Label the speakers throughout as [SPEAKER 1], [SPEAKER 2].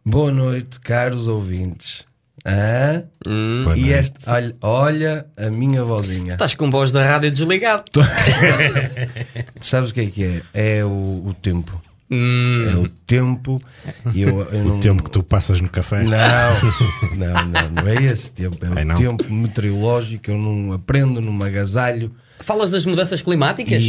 [SPEAKER 1] Boa noite, caros ouvintes. E este, olha a minha vozinha.
[SPEAKER 2] Estás com voz da rádio desligado.
[SPEAKER 1] Sabes o que é? É o tempo. É o tempo.
[SPEAKER 3] O tempo que tu passas no café?
[SPEAKER 1] Não é esse tempo. É o tempo meteorológico. Eu não aprendo, não me agasalho.
[SPEAKER 2] Falas das mudanças climáticas?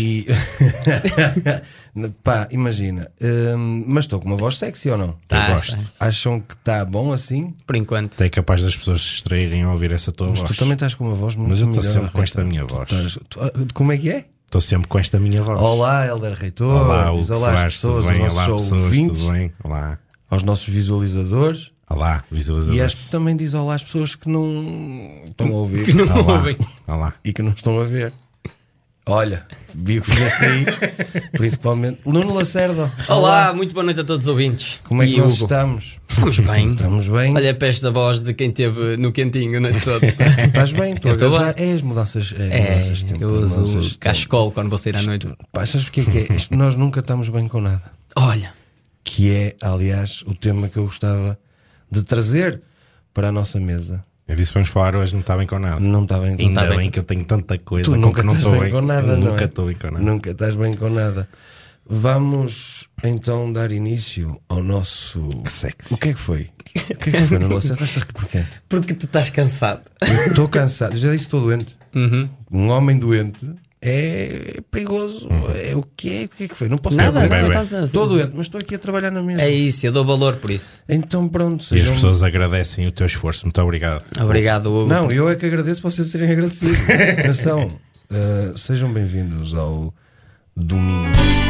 [SPEAKER 1] Pá, imagina. Mas estou com uma voz sexy ou não?
[SPEAKER 2] Tá,
[SPEAKER 1] eu gosto. Acham que está bom assim?
[SPEAKER 2] Por enquanto.
[SPEAKER 3] É capaz das pessoas se distraírem ao ouvir essa tua voz.
[SPEAKER 1] Tu também estás com uma voz muito melhor.
[SPEAKER 3] Mas eu estou sempre com esta minha voz.
[SPEAKER 1] Como é que é?
[SPEAKER 3] Estou sempre com esta minha voz.
[SPEAKER 1] Olá, Hélder Reitor.
[SPEAKER 3] Olá,
[SPEAKER 1] diz olá às pessoas, aos nossos ouvintes,
[SPEAKER 3] tudo bem? Olá.
[SPEAKER 1] Aos nossos visualizadores.
[SPEAKER 3] Olá, visualizadores.
[SPEAKER 1] E também diz olá às pessoas que não estão a ouvir.
[SPEAKER 2] Que não ouvem.
[SPEAKER 3] Olá.
[SPEAKER 1] E que não estão a ver. Olha, vi que fizeste aí, principalmente Nuno Lacerda.
[SPEAKER 2] Olá, muito boa noite a todos os ouvintes.
[SPEAKER 1] Como é que nós estamos?
[SPEAKER 2] Estamos bem.
[SPEAKER 1] Estamos bem.
[SPEAKER 2] Olha a esta voz de quem esteve no quentinho a noite toda.
[SPEAKER 1] Tu estás bem, tu é as mudanças de tempo.
[SPEAKER 2] Eu uso cachecol quando vou sair à noite.
[SPEAKER 1] Pá, sabes o que é? Nós nunca estamos bem com nada.
[SPEAKER 2] Olha.
[SPEAKER 1] Que é, aliás, o tema que eu gostava de trazer para a nossa mesa.
[SPEAKER 3] Eu disse vamos falar hoje, não está bem com nada.
[SPEAKER 1] Não está bem com
[SPEAKER 3] Ainda
[SPEAKER 1] nada.
[SPEAKER 3] bem que eu tenho tanta coisa.
[SPEAKER 1] Tu nunca
[SPEAKER 3] não
[SPEAKER 1] estás bem com nada, não é?
[SPEAKER 3] Nunca estou bem com nada.
[SPEAKER 1] Nunca estás bem com nada. Vamos então dar início ao nosso.
[SPEAKER 3] Que sexy.
[SPEAKER 1] O que é que foi? O que é que foi? Não sei, estás a rir porquê?
[SPEAKER 2] Porque tu estás cansado.
[SPEAKER 1] Eu estou cansado, já disse, estou doente. Um homem doente é perigoso. É o que é? O que é que foi? Não posso
[SPEAKER 2] Nada,
[SPEAKER 1] estar
[SPEAKER 2] não estás a...
[SPEAKER 1] Estou doente, mas estou aqui a trabalhar na mesa.
[SPEAKER 2] É isso, eu dou valor por isso.
[SPEAKER 1] Então pronto.
[SPEAKER 3] E as pessoas agradecem o teu esforço. Muito obrigado.
[SPEAKER 2] Obrigado, Hugo.
[SPEAKER 1] Não, eu é que agradeço vocês serem agradecidos. Atenção, sejam bem-vindos ao Domingo.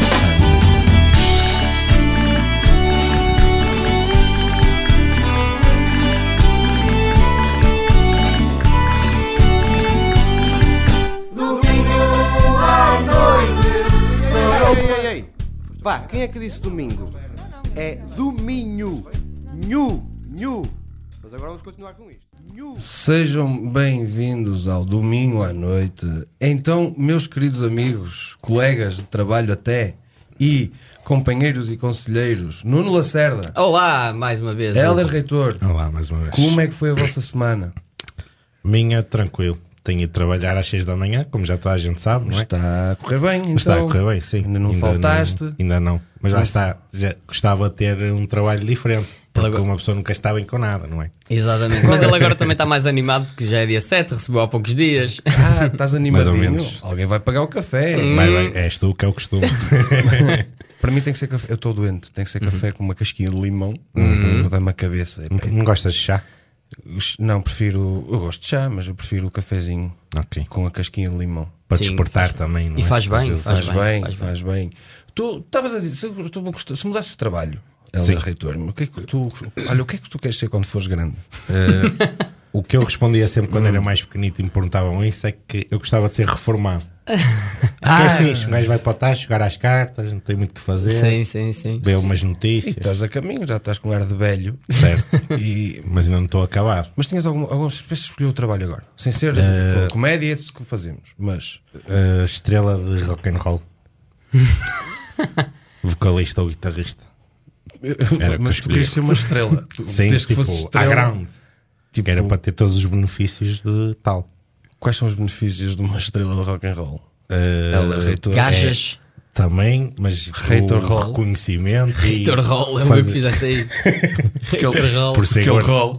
[SPEAKER 4] Ei. Pá, quem é que disse domingo? É dominho. Nhu. Mas agora vamos continuar com isto. Nhu.
[SPEAKER 1] Sejam bem-vindos ao Domingo à Noite. Então, meus queridos amigos, colegas de trabalho até, e companheiros e conselheiros, Nuno Lacerda.
[SPEAKER 2] Olá, mais uma vez.
[SPEAKER 1] Hélder Reitor.
[SPEAKER 3] Olá, mais uma vez.
[SPEAKER 1] Como é que foi a vossa semana?
[SPEAKER 3] Minha, tranquilo. Tenho ido trabalhar às 6 da manhã, como já toda a gente sabe, não é?
[SPEAKER 1] Está a correr bem, então.
[SPEAKER 3] Está a correr bem, sim.
[SPEAKER 1] Ainda não faltaste?
[SPEAKER 3] Ainda não. Mas lá está. Já gostava de ter um trabalho diferente. Porque
[SPEAKER 2] agora...
[SPEAKER 3] uma pessoa nunca está bem com nada, não é?
[SPEAKER 2] Exatamente. Mas ele agora também está mais animado porque já é dia 7, recebeu há poucos dias.
[SPEAKER 1] Estás animadinho?
[SPEAKER 3] Mais ou menos.
[SPEAKER 1] Alguém vai pagar o café.
[SPEAKER 3] Mas és tu que é o costume.
[SPEAKER 1] Para mim tem que ser café. Eu estou doente. Tem que ser café com uma casquinha de limão. Vou dar-me a cabeça.
[SPEAKER 3] Não gostas de chá?
[SPEAKER 1] Não, prefiro. Eu gosto de chá, mas eu prefiro o cafezinho com a casquinha de limão.
[SPEAKER 3] Para desportar também, não é?
[SPEAKER 2] E faz bem.
[SPEAKER 1] Faz bem. Tu estavas a dizer, se mudasses de trabalho, Hélder Reitor, o que é que tu queres ser quando fores grande?
[SPEAKER 3] O que eu respondia sempre quando era mais pequenito e me perguntavam isso é que eu gostava de ser reformado. É fixe, o gajo vai para o tacho, jogar às cartas, não tem muito o que fazer.
[SPEAKER 2] Sim.
[SPEAKER 3] Ver umas notícias.
[SPEAKER 1] E estás a caminho, já estás com um ar de velho.
[SPEAKER 3] Certo. Mas ainda não estou a acabar.
[SPEAKER 1] Mas tinhas algumas espécies de escolher o trabalho agora? Sem ser comédia, é isso que fazemos. Mas
[SPEAKER 3] estrela de rock and roll. Vocalista ou guitarrista.
[SPEAKER 1] Mas tu querias ser uma estrela.
[SPEAKER 3] Sim,
[SPEAKER 1] desde que
[SPEAKER 3] tipo,
[SPEAKER 1] fosse estrela,
[SPEAKER 3] à grande. Tipo, era para ter todos os benefícios de tal.
[SPEAKER 1] Quais são os benefícios de uma estrela de rock and roll?
[SPEAKER 2] Gajas.
[SPEAKER 3] Também, mas
[SPEAKER 1] Reitor
[SPEAKER 3] o
[SPEAKER 1] Roll.
[SPEAKER 3] reconhecimento.
[SPEAKER 2] Reitor Roll, é o que fizeste aí. Reitor Roll.
[SPEAKER 3] Por ser
[SPEAKER 1] roll.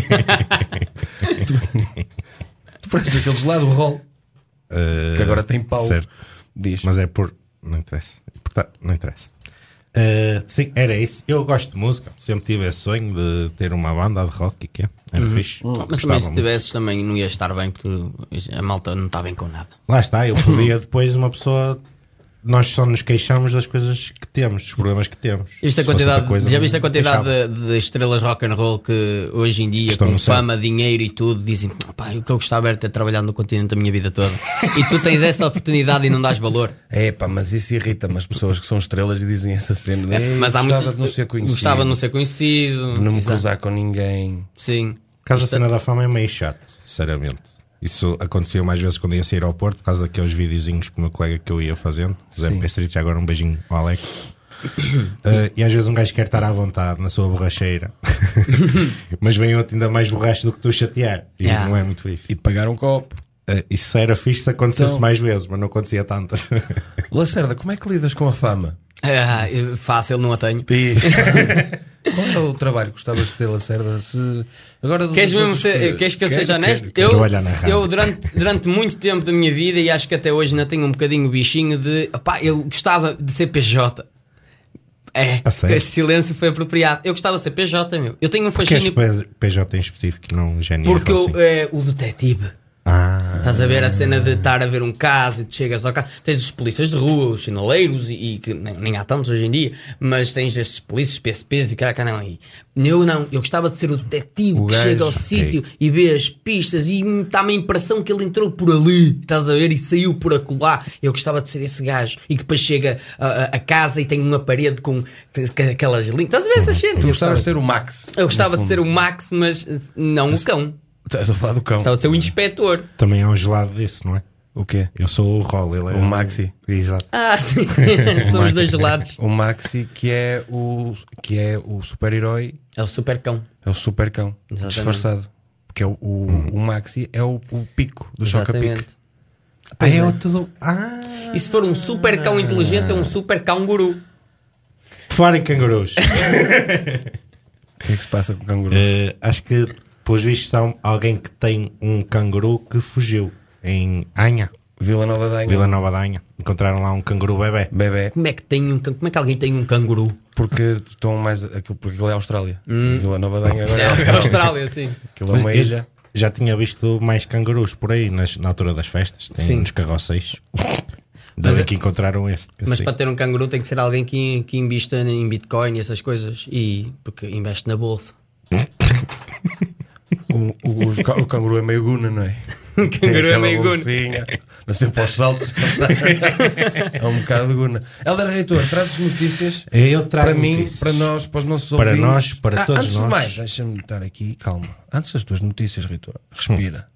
[SPEAKER 1] Tu pareces aqueles lá do roll que agora tem pau.
[SPEAKER 3] Certo.
[SPEAKER 1] Diz.
[SPEAKER 3] Mas é por. Não interessa. Não interessa. Sim, era isso. Eu gosto de música. Sempre tive esse sonho de ter uma banda de rock e que era fixe.
[SPEAKER 2] Mas também se tivesses também não ia estar bem porque a malta não está bem com nada.
[SPEAKER 3] Lá está, eu podia depois uma pessoa. Nós só nos queixamos das coisas que temos, dos problemas que temos.
[SPEAKER 2] Já viste a quantidade de estrelas rock and roll que hoje em dia, com fama, dinheiro e tudo, dizem: pá, o que eu gostava era ter trabalhado no continente a minha vida toda. E tu tens essa oportunidade e não dás valor.
[SPEAKER 1] Mas isso irrita-me as pessoas que são estrelas e dizem essa cena.
[SPEAKER 2] Mas há
[SPEAKER 1] gostava de não ser conhecido.
[SPEAKER 2] Gostava de não ser conhecido.
[SPEAKER 1] De não me cruzar com ninguém.
[SPEAKER 2] Sim.
[SPEAKER 3] Caso a cena da fama é meio chato, sinceramente. Isso acontecia mais vezes quando ia sair ao Porto, por causa daqueles videozinhos com o meu colega que eu ia fazendo. Zé MP Street, já agora um beijinho ao Alex. E às vezes um gajo quer estar à vontade na sua borracheira Mas vem outro ainda mais borracho do que tu chatear. E não é muito fixe.
[SPEAKER 1] E pagar um copo.
[SPEAKER 3] Isso era fixe se acontecesse mais vezes, mas não acontecia tantas.
[SPEAKER 1] Lacerda, como é que lidas com a fama?
[SPEAKER 2] Fácil, não a tenho.
[SPEAKER 1] Isso. Qual é o trabalho que gostavas de ter, Lacerda? Agora,
[SPEAKER 2] queres que eu seja honesto? Eu durante muito tempo da minha vida, e acho que até hoje ainda tenho um bocadinho o bichinho de eu gostava de ser PJ. Esse silêncio foi apropriado. Eu gostava de ser PJ, meu. Eu tenho um fascínio.
[SPEAKER 3] Porque PJ em específico, não GNR?
[SPEAKER 2] Porque o detetive. Estás a ver a cena de estar a ver um caso e tu chegas ao caso, tens os polícias de rua, os sinaleiros e que nem há tantos hoje em dia, mas tens estes polícias, PSPs e caralho, não. Eu gostava de ser o detetive que chega ao sítio e vê as pistas e dá-me a impressão que ele entrou por ali, estás a ver, e saiu por acolá. Eu gostava de ser esse gajo e que depois chega a casa e tem uma parede com aquelas linhas. Estás a ver essa gente?
[SPEAKER 1] Tu gostavas de ser o Max.
[SPEAKER 2] Eu gostava de ser o Max, mas não o cão.
[SPEAKER 1] Estás a falar do cão.
[SPEAKER 2] Estava a ser o inspetor.
[SPEAKER 3] Também há um gelado desse, não é?
[SPEAKER 1] O quê?
[SPEAKER 3] Eu sou o Roll, ele é
[SPEAKER 1] o Maxi.
[SPEAKER 3] Exato.
[SPEAKER 2] Sim. São os dois gelados.
[SPEAKER 1] O Maxi que é o super-herói.
[SPEAKER 2] É o super cão.
[SPEAKER 1] É o super cão. Exatamente. Disfarçado. Porque o Maxi é o pico do Choca-Pique.
[SPEAKER 2] E se for um super cão inteligente, é um super canguru.
[SPEAKER 3] Falar em cangurus.
[SPEAKER 1] O que é que se passa com o canguru?
[SPEAKER 3] Acho que pelos vistos são alguém que tem um canguru que fugiu em Anha.
[SPEAKER 1] Vila Nova da Anha.
[SPEAKER 3] Vila Nova da Anha. Encontraram lá um canguru bebé.
[SPEAKER 2] Como é que alguém tem um canguru?
[SPEAKER 1] Porque estão mais porque aquilo é Austrália. Vila Nova da Anha agora é
[SPEAKER 2] Austrália, sim.
[SPEAKER 1] Aquilo é uma ilha.
[SPEAKER 3] Já tinha visto mais cangurus por aí na altura das festas. Tem uns carroceis. Devem que encontraram este.
[SPEAKER 2] Mas para ter um canguru tem que ser alguém que invista em Bitcoin e essas coisas. Porque investe na bolsa.
[SPEAKER 1] O canguru é meio guna, não é?
[SPEAKER 2] O canguru é meio guna.
[SPEAKER 1] Nasceu para os saltos. É um bocado de guna. Helder Reitor, trazes notícias?
[SPEAKER 3] Eu trago
[SPEAKER 1] para
[SPEAKER 3] notícias.
[SPEAKER 1] Mim, para nós, para os nossos
[SPEAKER 3] para
[SPEAKER 1] ouvintes.
[SPEAKER 3] Nós, para todos
[SPEAKER 1] antes
[SPEAKER 3] nós.
[SPEAKER 1] De mais, deixa-me estar aqui, calma. Antes das tuas notícias, Reitor, respira.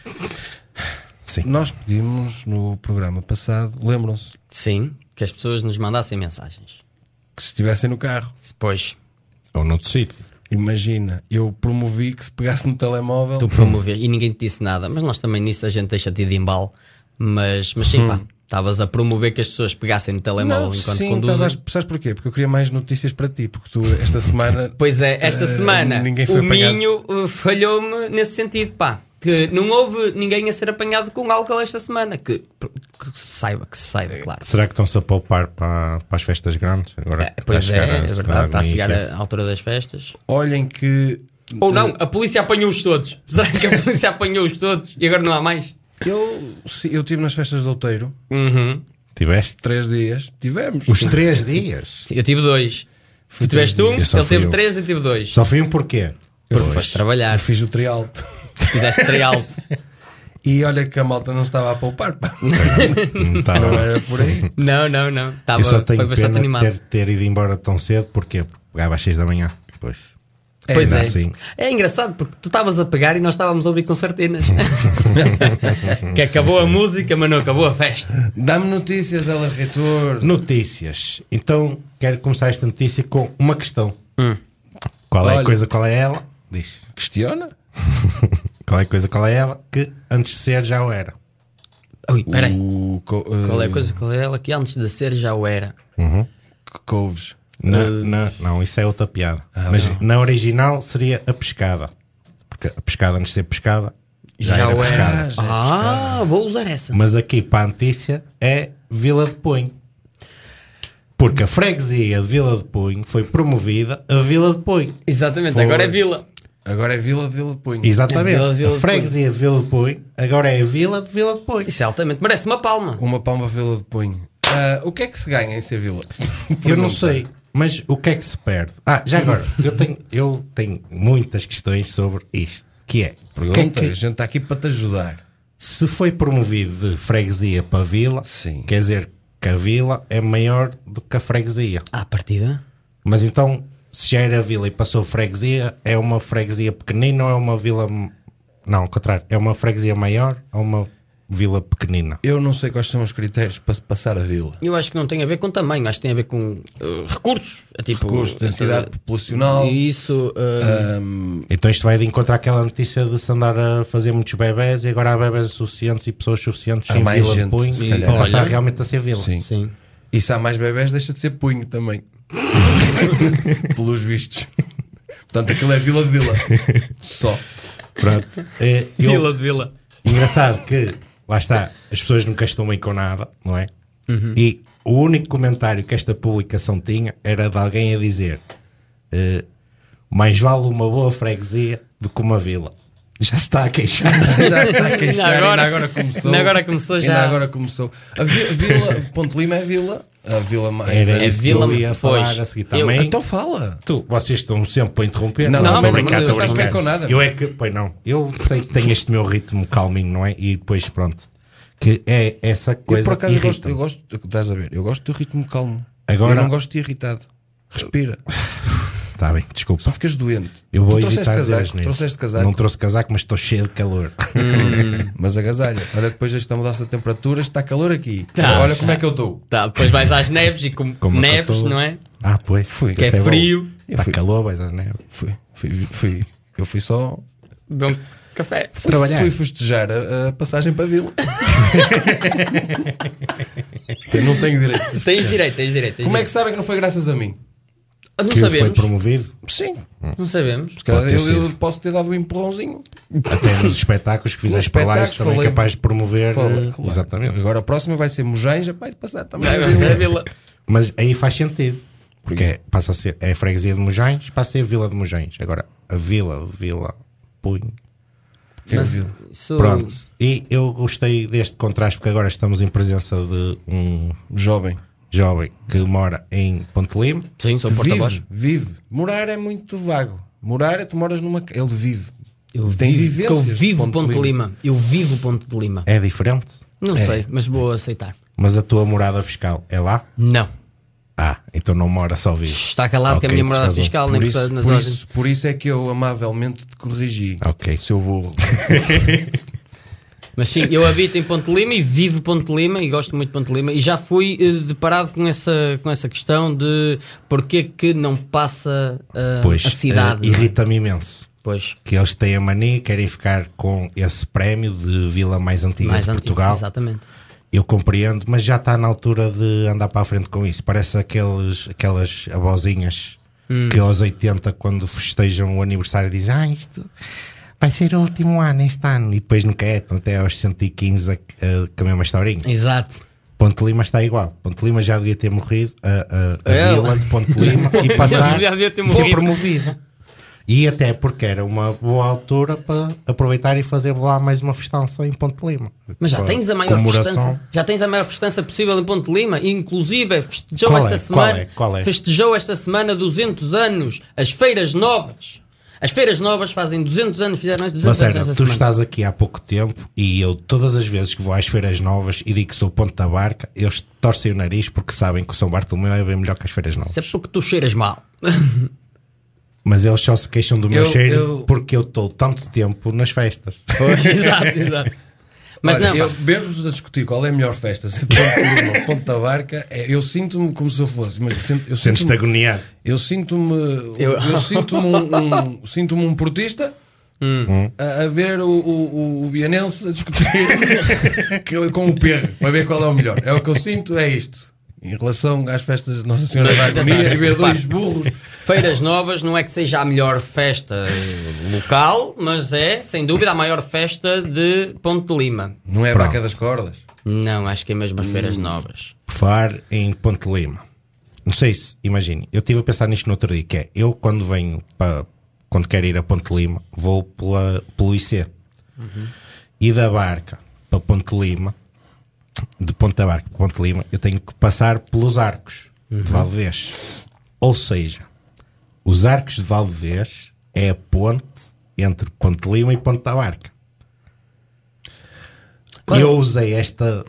[SPEAKER 3] Sim.
[SPEAKER 1] Nós pedimos no programa passado, lembram-se?
[SPEAKER 2] Sim, que as pessoas nos mandassem mensagens.
[SPEAKER 1] Que se estivessem no carro.
[SPEAKER 2] Pois.
[SPEAKER 3] Ou noutro sítio.
[SPEAKER 1] Imagina, eu promovi que se pegasse no telemóvel.
[SPEAKER 2] Tu promoveste e ninguém te disse nada, mas nós também nisso a gente deixa-te de embalo. Mas sim, pá, estavas a promover que as pessoas pegassem no telemóvel enquanto conduzem.
[SPEAKER 1] Sabes porquê? Porque eu queria mais notícias para ti, porque tu esta semana.
[SPEAKER 2] Pois é, esta semana o Minho falhou-me nesse sentido, pá. Que não houve ninguém a ser apanhado com álcool esta semana. Que se saiba, claro.
[SPEAKER 3] Será que estão-se a poupar para as festas grandes? Agora
[SPEAKER 2] pois é verdade, está a chegar a altura das festas.
[SPEAKER 1] Olhem que.
[SPEAKER 2] Ou não, a polícia apanhou-os todos. Será que a polícia apanhou-os todos e agora não há mais?
[SPEAKER 1] Eu estive nas festas de Outeiro.
[SPEAKER 3] Tiveste?
[SPEAKER 1] 3 dias. Tivemos.
[SPEAKER 3] Os 3 dias?
[SPEAKER 2] Eu tive 2. Tu tiveste um, ele teve 3 e tive 2.
[SPEAKER 3] Só fui um porquê?
[SPEAKER 2] Porque foste trabalhar.
[SPEAKER 1] Eu fiz o trialto.
[SPEAKER 2] Fizeste trialto.
[SPEAKER 1] E olha que a malta não estava a poupar, pá.
[SPEAKER 3] Não
[SPEAKER 1] era por aí.
[SPEAKER 2] Não.
[SPEAKER 3] Eu só tenho
[SPEAKER 2] foi bastante
[SPEAKER 3] pena
[SPEAKER 2] animado.
[SPEAKER 3] ter ido embora tão cedo. Porquê? Porque pegava às 6 da manhã. Pois
[SPEAKER 2] é.
[SPEAKER 3] Assim.
[SPEAKER 2] É engraçado porque tu estavas a pegar e nós estávamos a ouvir concertinas. Que acabou a música, mas não acabou a festa.
[SPEAKER 1] Dá-me notícias, Helder Reitor.
[SPEAKER 3] Notícias. Então quero começar esta notícia com uma questão. Qual é a coisa, qual é ela? Diz.
[SPEAKER 1] Questiona?
[SPEAKER 3] Qual é a coisa, qual é ela? Que antes de ser já o era.
[SPEAKER 2] Ui, peraí. Qual é a coisa, qual é ela? Que antes de ser já o era.
[SPEAKER 1] Couves.
[SPEAKER 3] Não, isso é outra piada. Mas na original seria a pescada. Porque a pescada antes de ser pescada já era pescada.
[SPEAKER 2] Vou usar essa.
[SPEAKER 3] Mas aqui para a notícia é Vila de Punho. Porque a freguesia de Vila de Punho foi promovida a Vila de Punho.
[SPEAKER 2] Exatamente, agora é Vila.
[SPEAKER 1] Agora é Vila de Punho.
[SPEAKER 3] Exatamente. A freguesia de Vila de Punho agora é a Vila de Punho.
[SPEAKER 2] Isso é altamente. Merece uma palma.
[SPEAKER 1] Uma palma Vila de Punho. O que é que se ganha em ser vila?
[SPEAKER 3] Eu não sei. Mas o que é que se perde? Já agora, eu tenho muitas questões sobre isto. Que é,
[SPEAKER 1] pergunta, a gente está aqui para te ajudar.
[SPEAKER 3] Se foi promovido de freguesia para vila,
[SPEAKER 1] sim,
[SPEAKER 3] quer dizer que a vila é maior do que a freguesia.
[SPEAKER 2] À partida.
[SPEAKER 3] Mas então, se já era vila e passou freguesia, é uma freguesia pequenina ou é uma vila... Não, ao contrário. É uma freguesia maior ou uma vila pequenina?
[SPEAKER 1] Eu não sei quais são os critérios para passar a vila.
[SPEAKER 2] Eu acho que não tem a ver com tamanho, acho que tem a ver com recursos. Tipo,
[SPEAKER 1] recursos, densidade populacional.
[SPEAKER 2] Isso.
[SPEAKER 3] Então isto vai de encontrar aquela notícia de se andar a fazer muitos bebés e agora há bebés suficientes e pessoas suficientes em
[SPEAKER 1] mais
[SPEAKER 3] vila
[SPEAKER 1] gente,
[SPEAKER 3] de punho
[SPEAKER 1] se calhar.
[SPEAKER 3] para passar
[SPEAKER 2] Olha.
[SPEAKER 3] realmente a ser vila.
[SPEAKER 2] Sim.
[SPEAKER 1] E se há mais bebés, deixa de ser punho também. Pelos vistos. Portanto, aquilo é vila de vila. Só.
[SPEAKER 3] Pronto.
[SPEAKER 2] Vila de vila.
[SPEAKER 3] Engraçado que, lá está, as pessoas nunca estão bem com nada, não é? E o único comentário que esta publicação tinha era de alguém a dizer mais vale uma boa freguesia do que uma vila. Já se está a queixar.
[SPEAKER 1] Já está a queixar, ainda agora começou.
[SPEAKER 2] Ainda agora começou já.
[SPEAKER 1] Ainda agora começou. A vila, Ponte Lima é vila. A vila mais.
[SPEAKER 3] Era
[SPEAKER 2] É
[SPEAKER 3] isso
[SPEAKER 2] vila,
[SPEAKER 3] que eu ia falar
[SPEAKER 2] pois.
[SPEAKER 3] a seguir também.
[SPEAKER 1] Então fala.
[SPEAKER 3] Vocês estão sempre para interromper.
[SPEAKER 1] Não,
[SPEAKER 3] estou a
[SPEAKER 1] não,
[SPEAKER 3] brincar,
[SPEAKER 1] não
[SPEAKER 3] estou a
[SPEAKER 1] estás bem
[SPEAKER 3] brincar.
[SPEAKER 1] com nada.
[SPEAKER 3] Eu é que, pois não, eu sei que tenho este meu ritmo calminho, não é? E depois pronto, que é essa coisa.
[SPEAKER 1] Eu por acaso
[SPEAKER 3] irrita-me.
[SPEAKER 1] eu gosto, estás a ver? Eu gosto do ritmo calmo.
[SPEAKER 3] Agora-
[SPEAKER 1] Eu não gosto de irritado. Respira.
[SPEAKER 3] Tá bem, desculpa.
[SPEAKER 1] Só ficas doente.
[SPEAKER 3] Eu vou
[SPEAKER 1] Tu trouxeste
[SPEAKER 3] evitar dizer
[SPEAKER 1] casaco.
[SPEAKER 3] asneiras.
[SPEAKER 1] Trouxeste casaco.
[SPEAKER 3] Não trouxe casaco, mas estou cheio de calor.
[SPEAKER 1] Mas agasalha. Olha, depois desta mudança de temperatura, está calor aqui.
[SPEAKER 2] Tá.
[SPEAKER 1] Olha como é que eu estou.
[SPEAKER 2] Tá, depois vais às neves e como
[SPEAKER 3] Como é que
[SPEAKER 2] neves,
[SPEAKER 3] eu tô?
[SPEAKER 2] não é?
[SPEAKER 3] Ah, pois.
[SPEAKER 1] Fui.
[SPEAKER 2] Que é
[SPEAKER 3] Isso bom.
[SPEAKER 2] frio.
[SPEAKER 3] Está
[SPEAKER 1] fui.
[SPEAKER 3] calor, vai dar neve.
[SPEAKER 1] Fui. Eu fui só.
[SPEAKER 2] Bom café.
[SPEAKER 3] Trabalhar.
[SPEAKER 1] Fui festejar a passagem para a vila. Eu não tenho direito.
[SPEAKER 2] Tens direito.
[SPEAKER 1] Como é que sabem que não foi graças a mim?
[SPEAKER 2] Não
[SPEAKER 3] Que foi
[SPEAKER 2] sabemos.
[SPEAKER 3] promovido
[SPEAKER 1] Sim.
[SPEAKER 2] Não sabemos.
[SPEAKER 1] Se calhar
[SPEAKER 3] Pode ter
[SPEAKER 1] eu
[SPEAKER 3] sido.
[SPEAKER 1] posso ter dado um empurrãozinho.
[SPEAKER 3] até nos espetáculos que fizeste para lá,
[SPEAKER 1] espetáculos
[SPEAKER 3] és também
[SPEAKER 1] falei-
[SPEAKER 3] capaz de promover.
[SPEAKER 1] Claro.
[SPEAKER 3] Exatamente.
[SPEAKER 1] Agora a próxima vai ser Mojanja, vai passar também.
[SPEAKER 2] Vai ser a vila.
[SPEAKER 3] Mas aí faz sentido. Porque passa a ser a freguesia de Mojães, passa a ser a vila de Mojães. Agora, a vila de Vila Punho.
[SPEAKER 2] Mas isso...
[SPEAKER 3] Pronto. E eu gostei deste contraste porque agora estamos em presença de um
[SPEAKER 1] Jovem.
[SPEAKER 3] jovem que mora em Ponte Lima.
[SPEAKER 2] Sim, sou porta-voz.
[SPEAKER 1] Vive. Morar é muito vago. Morar é tu moras numa. Ele vive.
[SPEAKER 2] Eu
[SPEAKER 1] Tem
[SPEAKER 2] vivo,
[SPEAKER 1] vivências
[SPEAKER 2] eu
[SPEAKER 1] de
[SPEAKER 2] vivo
[SPEAKER 1] Ponte
[SPEAKER 2] Ponte
[SPEAKER 1] Lima.
[SPEAKER 2] Lima. Eu vivo Ponte de Lima.
[SPEAKER 3] É diferente.
[SPEAKER 2] Não sei, mas vou aceitar.
[SPEAKER 3] Mas a tua morada fiscal é lá?
[SPEAKER 2] Não.
[SPEAKER 3] Ah, então não mora, só vive.
[SPEAKER 2] Está calado
[SPEAKER 3] Ok,
[SPEAKER 2] que a minha morada
[SPEAKER 3] descasou.
[SPEAKER 2] fiscal nem precisa nas lojas.
[SPEAKER 1] Por isso é que eu amavelmente te corrigi.
[SPEAKER 3] Ok.
[SPEAKER 1] Seu burro.
[SPEAKER 2] Mas sim, eu habito em Ponte Lima e vivo Ponte Lima e gosto muito de Ponte Lima e já fui deparado com essa questão de porque que não passa
[SPEAKER 3] Pois,
[SPEAKER 2] a cidade. não é?
[SPEAKER 3] irrita-me imenso.
[SPEAKER 2] Pois,
[SPEAKER 3] Que eles têm a mania, querem ficar com esse prémio de vila mais antiga
[SPEAKER 2] mais
[SPEAKER 3] de
[SPEAKER 2] antigo,
[SPEAKER 3] Portugal.
[SPEAKER 2] exatamente.
[SPEAKER 3] Eu compreendo, mas já está na altura de andar para a frente com isso. Parece aquelas avózinhas que aos 80, quando festejam o aniversário, dizem: isto vai ser o último ano este ano. E depois nunca é, então até aos 115 com a mesma historinha.
[SPEAKER 2] Exato.
[SPEAKER 3] Ponte Lima está igual. Ponte Lima já devia ter morrido, a
[SPEAKER 2] É.
[SPEAKER 3] vila de Ponte Lima, e passar
[SPEAKER 2] Já devia ter
[SPEAKER 3] e ser
[SPEAKER 2] morrido.
[SPEAKER 3] promovida. E até porque era uma boa altura para aproveitar e fazer lá mais uma festança em Ponte Lima.
[SPEAKER 2] Mas já
[SPEAKER 3] Com
[SPEAKER 2] tens a maior
[SPEAKER 3] comemoração.
[SPEAKER 2] festança. Já tens a maior festança possível em Ponte de Lima. Inclusive festejou
[SPEAKER 3] Qual
[SPEAKER 2] esta
[SPEAKER 3] é?
[SPEAKER 2] semana.
[SPEAKER 3] Qual é?
[SPEAKER 2] Festejou esta semana 200 anos. As feiras novas. As feiras novas fazem 200 anos, fizeram mais de 200 anos
[SPEAKER 3] Lacerda,
[SPEAKER 2] esta
[SPEAKER 3] tu
[SPEAKER 2] semana.
[SPEAKER 3] estás aqui há pouco tempo e eu todas as vezes que vou às feiras novas e digo que sou Ponte da Barca, eles torcem o nariz porque sabem que o São Bartolomeu é bem melhor que as feiras novas.
[SPEAKER 2] Isso é porque tu cheiras mal.
[SPEAKER 3] Mas eles só se queixam do meu
[SPEAKER 1] Eu-
[SPEAKER 3] cheiro
[SPEAKER 1] eu-
[SPEAKER 3] porque eu estou tanto tempo nas festas.
[SPEAKER 2] Pois, exato. Mas
[SPEAKER 1] Olha,
[SPEAKER 2] não,
[SPEAKER 1] eu
[SPEAKER 2] pá,
[SPEAKER 1] ver-vos a discutir qual é a melhor festa, se é Ponte Lima ou Ponte da Barca, eu sinto-me como se eu fosse. Mas eu
[SPEAKER 3] Sentes-te
[SPEAKER 1] sinto-me
[SPEAKER 3] agoniar.
[SPEAKER 1] eu sinto-me sinto-me um portista a ver o Bianense a discutir com o Perro para ver qual é o melhor. É o que eu sinto, é isto. Em relação às festas de Nossa Senhora da Agonia, e ver dois burros.
[SPEAKER 2] feiras novas não é que seja a melhor festa local, mas é, sem dúvida, a maior festa de Ponte de Lima.
[SPEAKER 1] Não é a
[SPEAKER 3] Pronto.
[SPEAKER 1] Barca das Cordas.
[SPEAKER 2] Não, acho que é mesmo as feiras novas.
[SPEAKER 3] Por falar em Ponte Lima, não sei se, imagine, eu estive a pensar nisto no outro dia, que é, eu quando venho quando quero ir a Ponte Lima, vou pelo IC. E da Barca para Ponte Lima, de Ponte da Barca para Ponte Lima, eu tenho que passar pelos arcos de Valdevez. Ou seja, os arcos de Valdevez é a ponte entre Ponte Lima e Ponte da Barca.
[SPEAKER 2] Claro.
[SPEAKER 3] Eu usei esta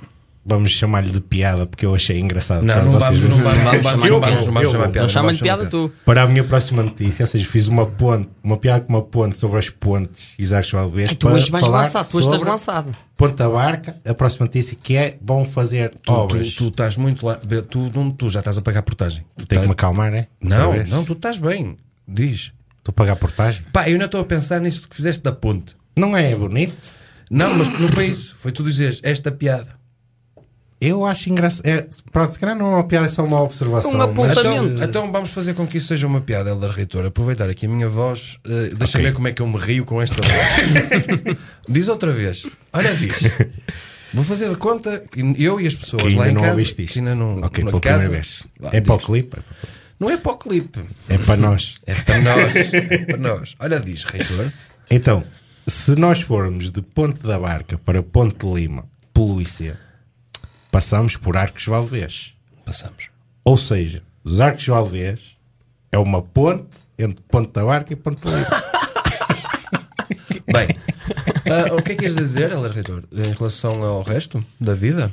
[SPEAKER 3] vamos chamar-lhe de piada porque eu achei engraçado.
[SPEAKER 1] Não
[SPEAKER 2] chama-lhe piada tu.
[SPEAKER 3] Para a minha próxima notícia, ou seja, fiz uma piada com uma ponte sobre as pontes e os arcos de Valdevez.
[SPEAKER 2] Tu hoje vais lançar, tu estás lançado.
[SPEAKER 3] Ponte da Barca, a próxima notícia que é vão fazer obras.
[SPEAKER 1] Tu estás muito lá, tu já estás a pagar portagem.
[SPEAKER 3] Tem que me acalmar, é?
[SPEAKER 1] Não, tu estás bem. Diz.
[SPEAKER 3] Estou a pagar portagem.
[SPEAKER 1] Pá, eu ainda estou a pensar nisso que fizeste da ponte.
[SPEAKER 3] Não é bonito?
[SPEAKER 1] Não, mas não foi isso. Foi tu dizeres esta piada.
[SPEAKER 3] Eu acho engraçado. Pronto, se calhar não é uma piada, é só uma observação.
[SPEAKER 2] Um apontamento.
[SPEAKER 1] Então vamos fazer com que isso seja uma piada, Hélder Reitor. Aproveitar aqui a minha voz. Deixa ver como é que eu me rio com esta voz. Diz outra vez. Olha, diz. Vou fazer de conta que eu e as pessoas
[SPEAKER 3] que
[SPEAKER 1] lá em
[SPEAKER 3] não
[SPEAKER 1] casa.
[SPEAKER 3] Ouviste isto.
[SPEAKER 1] Que ainda não.
[SPEAKER 3] Ok,
[SPEAKER 1] na
[SPEAKER 3] pela
[SPEAKER 1] casa,
[SPEAKER 3] primeira vez. É para o clipe?
[SPEAKER 1] Não é para o clipe.
[SPEAKER 3] É para nós.
[SPEAKER 1] É para nós. É para nós. Olha, diz, Reitor.
[SPEAKER 3] Então, se nós formos de Ponte da Barca para Ponte de Lima, pelo IC, passamos por Arcos de Valdevez.
[SPEAKER 1] Passamos.
[SPEAKER 3] Ou seja, os Arcos de Valdevez é uma ponte entre Ponte da Barca e Ponte de Lima.
[SPEAKER 1] Bem, o que é que queres dizer, Hélder Reitor, em relação ao resto da vida?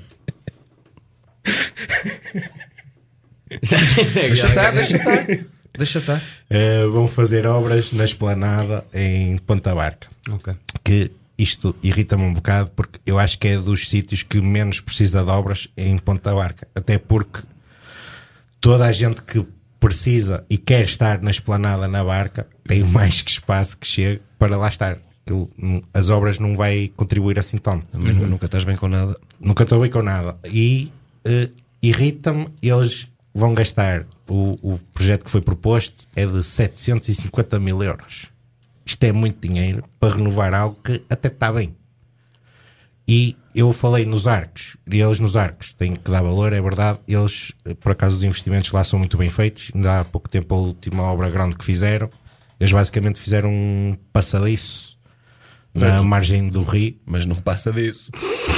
[SPEAKER 1] Deixa estar.
[SPEAKER 3] Vão fazer obras na esplanada em Ponte da Barca.
[SPEAKER 2] Ok.
[SPEAKER 3] Que isto irrita-me um bocado porque eu acho que é dos sítios que menos precisa de obras em Ponte da Barca. Até porque toda a gente que precisa e quer estar na esplanada na Barca tem mais que espaço que chegue para lá estar. As obras não vai contribuir assim tanto.
[SPEAKER 1] Nunca estás bem com nada.
[SPEAKER 3] Nunca estou bem com nada. E irrita-me, eles vão gastar, o projeto que foi proposto é de 750 mil euros. Isto é muito dinheiro para renovar algo que até está bem. E eu falei nos arcos, e eles nos arcos têm que dar valor, é verdade. Eles, por acaso, os investimentos lá são muito bem feitos. Ainda há pouco tempo a última obra grande que fizeram, eles basicamente fizeram um passadiço na margem do rio.
[SPEAKER 1] Mas não passa disso.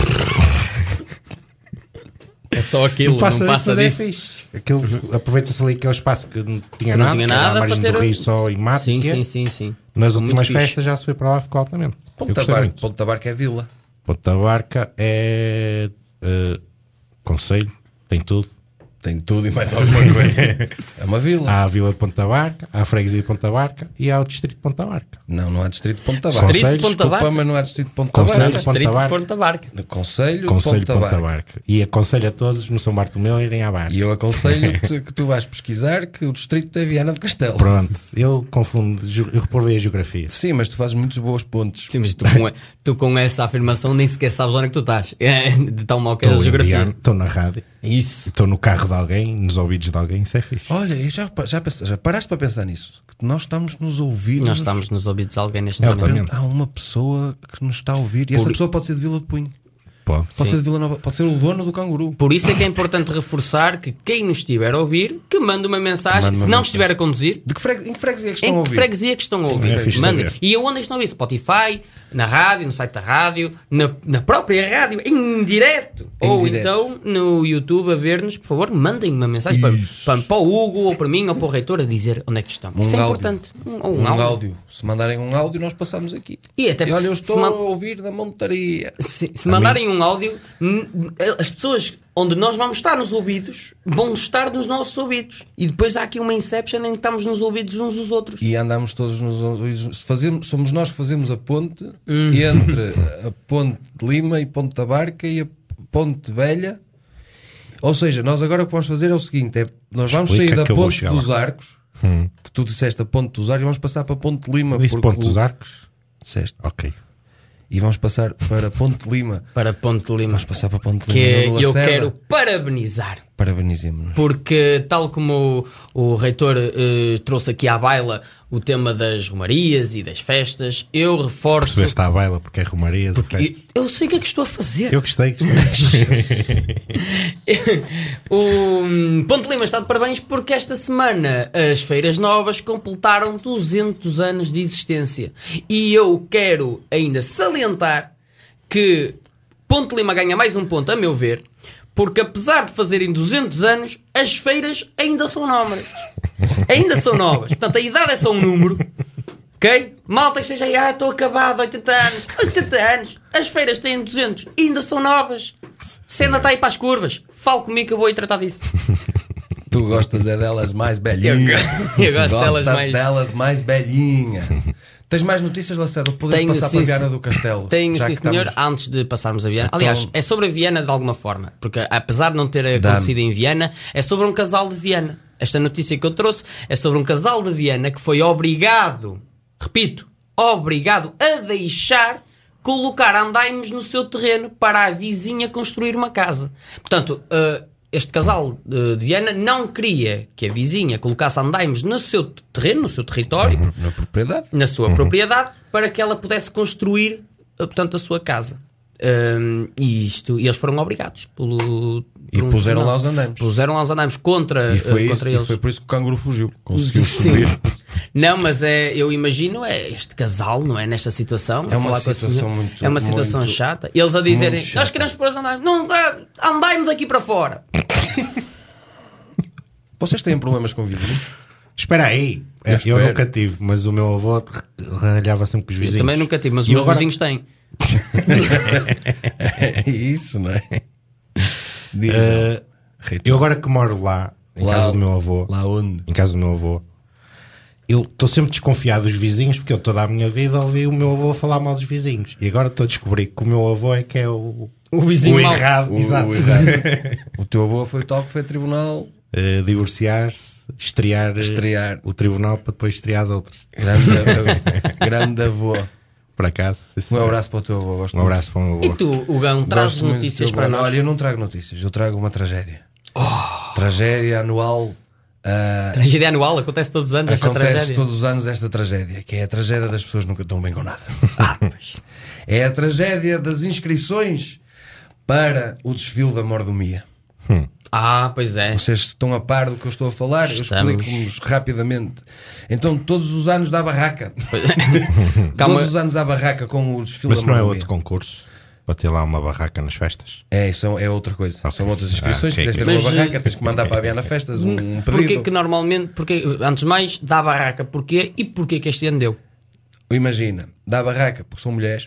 [SPEAKER 2] É só aquilo, não passa disso.
[SPEAKER 3] Aproveita-se ali aquele espaço que não tinha nada, a margem do rio só e mato.
[SPEAKER 2] Sim.
[SPEAKER 3] Nas últimas festas já se foi para lá e ficou altamente.
[SPEAKER 1] Ponte da Barca é vila.
[SPEAKER 3] Ponte da Barca é concelho, tem tudo.
[SPEAKER 1] Tem tudo e mais alguma coisa. É uma vila.
[SPEAKER 3] Há a vila de Ponte da Barca, há a freguesia de Ponte da Barca e há o distrito de Ponte da Barca.
[SPEAKER 1] Não há distrito de Ponte da Barca.
[SPEAKER 2] Desculpa,
[SPEAKER 1] mas não há distrito de Ponte da Barca.
[SPEAKER 3] Conselho
[SPEAKER 2] de Ponte da Barca.
[SPEAKER 1] Conselho de
[SPEAKER 3] Ponte da Barca. E aconselho a todos no São Bartolomeu a irem à Barca.
[SPEAKER 1] E eu aconselho-te que tu vais pesquisar que o distrito é Viana do Castelo.
[SPEAKER 3] Pronto, eu confundo, eu reprovei a geografia.
[SPEAKER 1] Sim, mas tu fazes muitos boas pontes.
[SPEAKER 2] Sim, mas tu com essa afirmação nem sequer sabes onde é que tu estás. De tão mal que é a geografia.
[SPEAKER 3] Estou na rádio.
[SPEAKER 2] Isso.
[SPEAKER 3] Estou no carro de alguém, nos ouvidos de alguém, isso é fixe.
[SPEAKER 1] Olha, já paraste para pensar nisso? Que nós estamos nos ouvidos.
[SPEAKER 2] Nós estamos nos ouvidos de alguém neste momento.
[SPEAKER 1] Há uma pessoa que nos está a ouvir e essa pessoa pode ser de Vila de Punho. Pode ser de Vila Nova, pode ser o dono do Canguru.
[SPEAKER 2] Por isso é que é importante reforçar que quem nos estiver a ouvir, que mande uma mensagem, se não estiver a conduzir.
[SPEAKER 1] Em que freguesia é que estão a ouvir?
[SPEAKER 2] Em que freguesia é que estão a ouvir? Mandem. E aonde é que estão a ouvir? Spotify, na rádio, no site da rádio, na própria rádio, em direto. Ou então no YouTube a ver-nos, por favor, mandem uma mensagem para o Hugo, ou para mim, ou para o Reitor a dizer onde é que estamos. Isso é importante.
[SPEAKER 1] Um áudio. Se mandarem um áudio, nós passamos aqui.
[SPEAKER 2] E olha,
[SPEAKER 1] eu estou a ouvir da montaria.
[SPEAKER 2] Se mandarem um áudio, as pessoas onde nós vamos estar nos ouvidos vão estar nos nossos ouvidos. E depois há aqui uma inception em que estamos nos ouvidos uns dos outros.
[SPEAKER 1] E andamos todos nos ouvidos. Somos nós que fazemos a ponte entre a Ponte de Lima e Ponte da Barca e a Ponte Velha. Ou seja, nós agora o que vamos fazer é o seguinte: nós vamos sair da Ponte dos Arcos, que tu disseste a Ponte dos Arcos, e vamos passar para a Ponte de Lima.
[SPEAKER 3] Disse Ponte dos Arcos?
[SPEAKER 1] Disseste.
[SPEAKER 3] Ok.
[SPEAKER 1] E vamos passar para Ponte de Lima.
[SPEAKER 2] Para Ponte de Lima.
[SPEAKER 1] Vamos passar para Ponte de
[SPEAKER 2] Lima. Que eu quero parabenizar.
[SPEAKER 1] Parabenizemos-nos.
[SPEAKER 2] Porque, tal como o Reitor trouxe aqui à baila o tema das romarias e das festas, eu reforço.
[SPEAKER 3] Percebeste à baila porque é romarias e festas.
[SPEAKER 2] Eu sei o que é que estou a fazer.
[SPEAKER 3] Eu gostei.
[SPEAKER 2] O Ponte de Lima está de parabéns porque esta semana as Feiras Novas completaram 200 anos de existência. E eu quero ainda salientar que Ponte de Lima ganha mais um ponto, a meu ver, porque apesar de fazerem 200 anos, as feiras ainda são novas. Ainda são novas. Portanto, a idade é só um número. Ok? Malta, esteja aí, estou acabado, 80 anos. 80 anos. As feiras têm 200, ainda são novas. Senta-te aí para as curvas. Fale comigo que eu vou aí tratar disso.
[SPEAKER 1] Tu gostas é delas mais velhinhas.
[SPEAKER 2] Eu gosto
[SPEAKER 1] delas mais velhinhas. Tens mais notícias, Lacerda? Podemos passar para a Viana do Castelo?
[SPEAKER 2] Tenho, sim, senhor, antes de passarmos a Viana.
[SPEAKER 1] Então,
[SPEAKER 2] aliás, é sobre a Viana de alguma forma, porque apesar de não ter acontecido em Viana, é sobre um casal de Viana. Esta notícia que eu trouxe é sobre um casal de Viana que foi obrigado, repito, obrigado a deixar colocar andaimes no seu terreno para a vizinha construir uma casa. Portanto, este casal de Viana não queria que a vizinha colocasse andaimes no seu terreno, no seu território, na sua propriedade, para que ela pudesse construir, portanto, a sua casa. E eles foram obrigados
[SPEAKER 1] e puseram lá os andaimes.
[SPEAKER 2] Puseram lá os andaimes contra eles.
[SPEAKER 1] E foi por isso que o canguru fugiu. Conseguiu subir.
[SPEAKER 2] Não, mas eu imino este casal, não é? Nesta situação.
[SPEAKER 1] É uma situação muito.
[SPEAKER 2] É uma situação muito chata. Eles a dizerem: nós queremos pôr os andaimes. Não, andaimes daqui para fora.
[SPEAKER 1] Vocês têm problemas com vizinhos?
[SPEAKER 3] Espera aí. Eu nunca tive, mas o meu avô ralhava sempre com os vizinhos.
[SPEAKER 2] Eu também nunca tive, mas os meus vizinhos têm.
[SPEAKER 1] É isso, não é?
[SPEAKER 3] Eu agora que moro lá, em casa do meu avô.
[SPEAKER 1] Lá onde?
[SPEAKER 3] Em casa do meu avô. Eu estou sempre desconfiado dos vizinhos, porque eu toda a minha vida ouvi o meu avô falar mal dos vizinhos. E agora estou a descobrir que o meu avô é que é o
[SPEAKER 2] vizinho mal.
[SPEAKER 3] errado. Exato.
[SPEAKER 1] O teu avô foi o tal que foi a tribunal.
[SPEAKER 3] Divorciar-se, estrear o tribunal para depois estrear as outras.
[SPEAKER 1] Grande avô.
[SPEAKER 3] Por acaso.
[SPEAKER 1] Um abraço para o teu avô. Gosto
[SPEAKER 3] um abraço para o meu avô.
[SPEAKER 2] E tu, Hugão, trazes notícias para nós?
[SPEAKER 1] Olha, eu não trago notícias, eu trago uma tragédia. Tragédia anual.
[SPEAKER 2] Tragédia anual? Acontece todos os anos esta tragédia?
[SPEAKER 1] Acontece todos os anos esta tragédia, que é a tragédia das pessoas que nunca estão bem com nada. É a tragédia das inscrições para o desfile da mordomia.
[SPEAKER 2] Pois é.
[SPEAKER 1] Vocês estão a par do que eu estou a falar?
[SPEAKER 2] Estamos.
[SPEAKER 1] Eu explico-vos rapidamente. Então, todos os anos dá barraca.
[SPEAKER 2] Calma.
[SPEAKER 1] Todos os anos há barraca com o desfile
[SPEAKER 3] Mas
[SPEAKER 1] da
[SPEAKER 3] não
[SPEAKER 1] mordomia.
[SPEAKER 3] é outro concurso? Para ter lá uma barraca nas festas?
[SPEAKER 1] Isso é outra coisa.
[SPEAKER 3] Okay.
[SPEAKER 1] São outras inscrições. Se
[SPEAKER 3] Okay.
[SPEAKER 1] quiseres ter uma barraca, tens que mandar para a Viana Festas um pedido.
[SPEAKER 2] Porquê que normalmente, antes de mais, dá barraca? Porquê? E porquê que este ano deu?
[SPEAKER 1] Imagina, dá barraca porque são mulheres.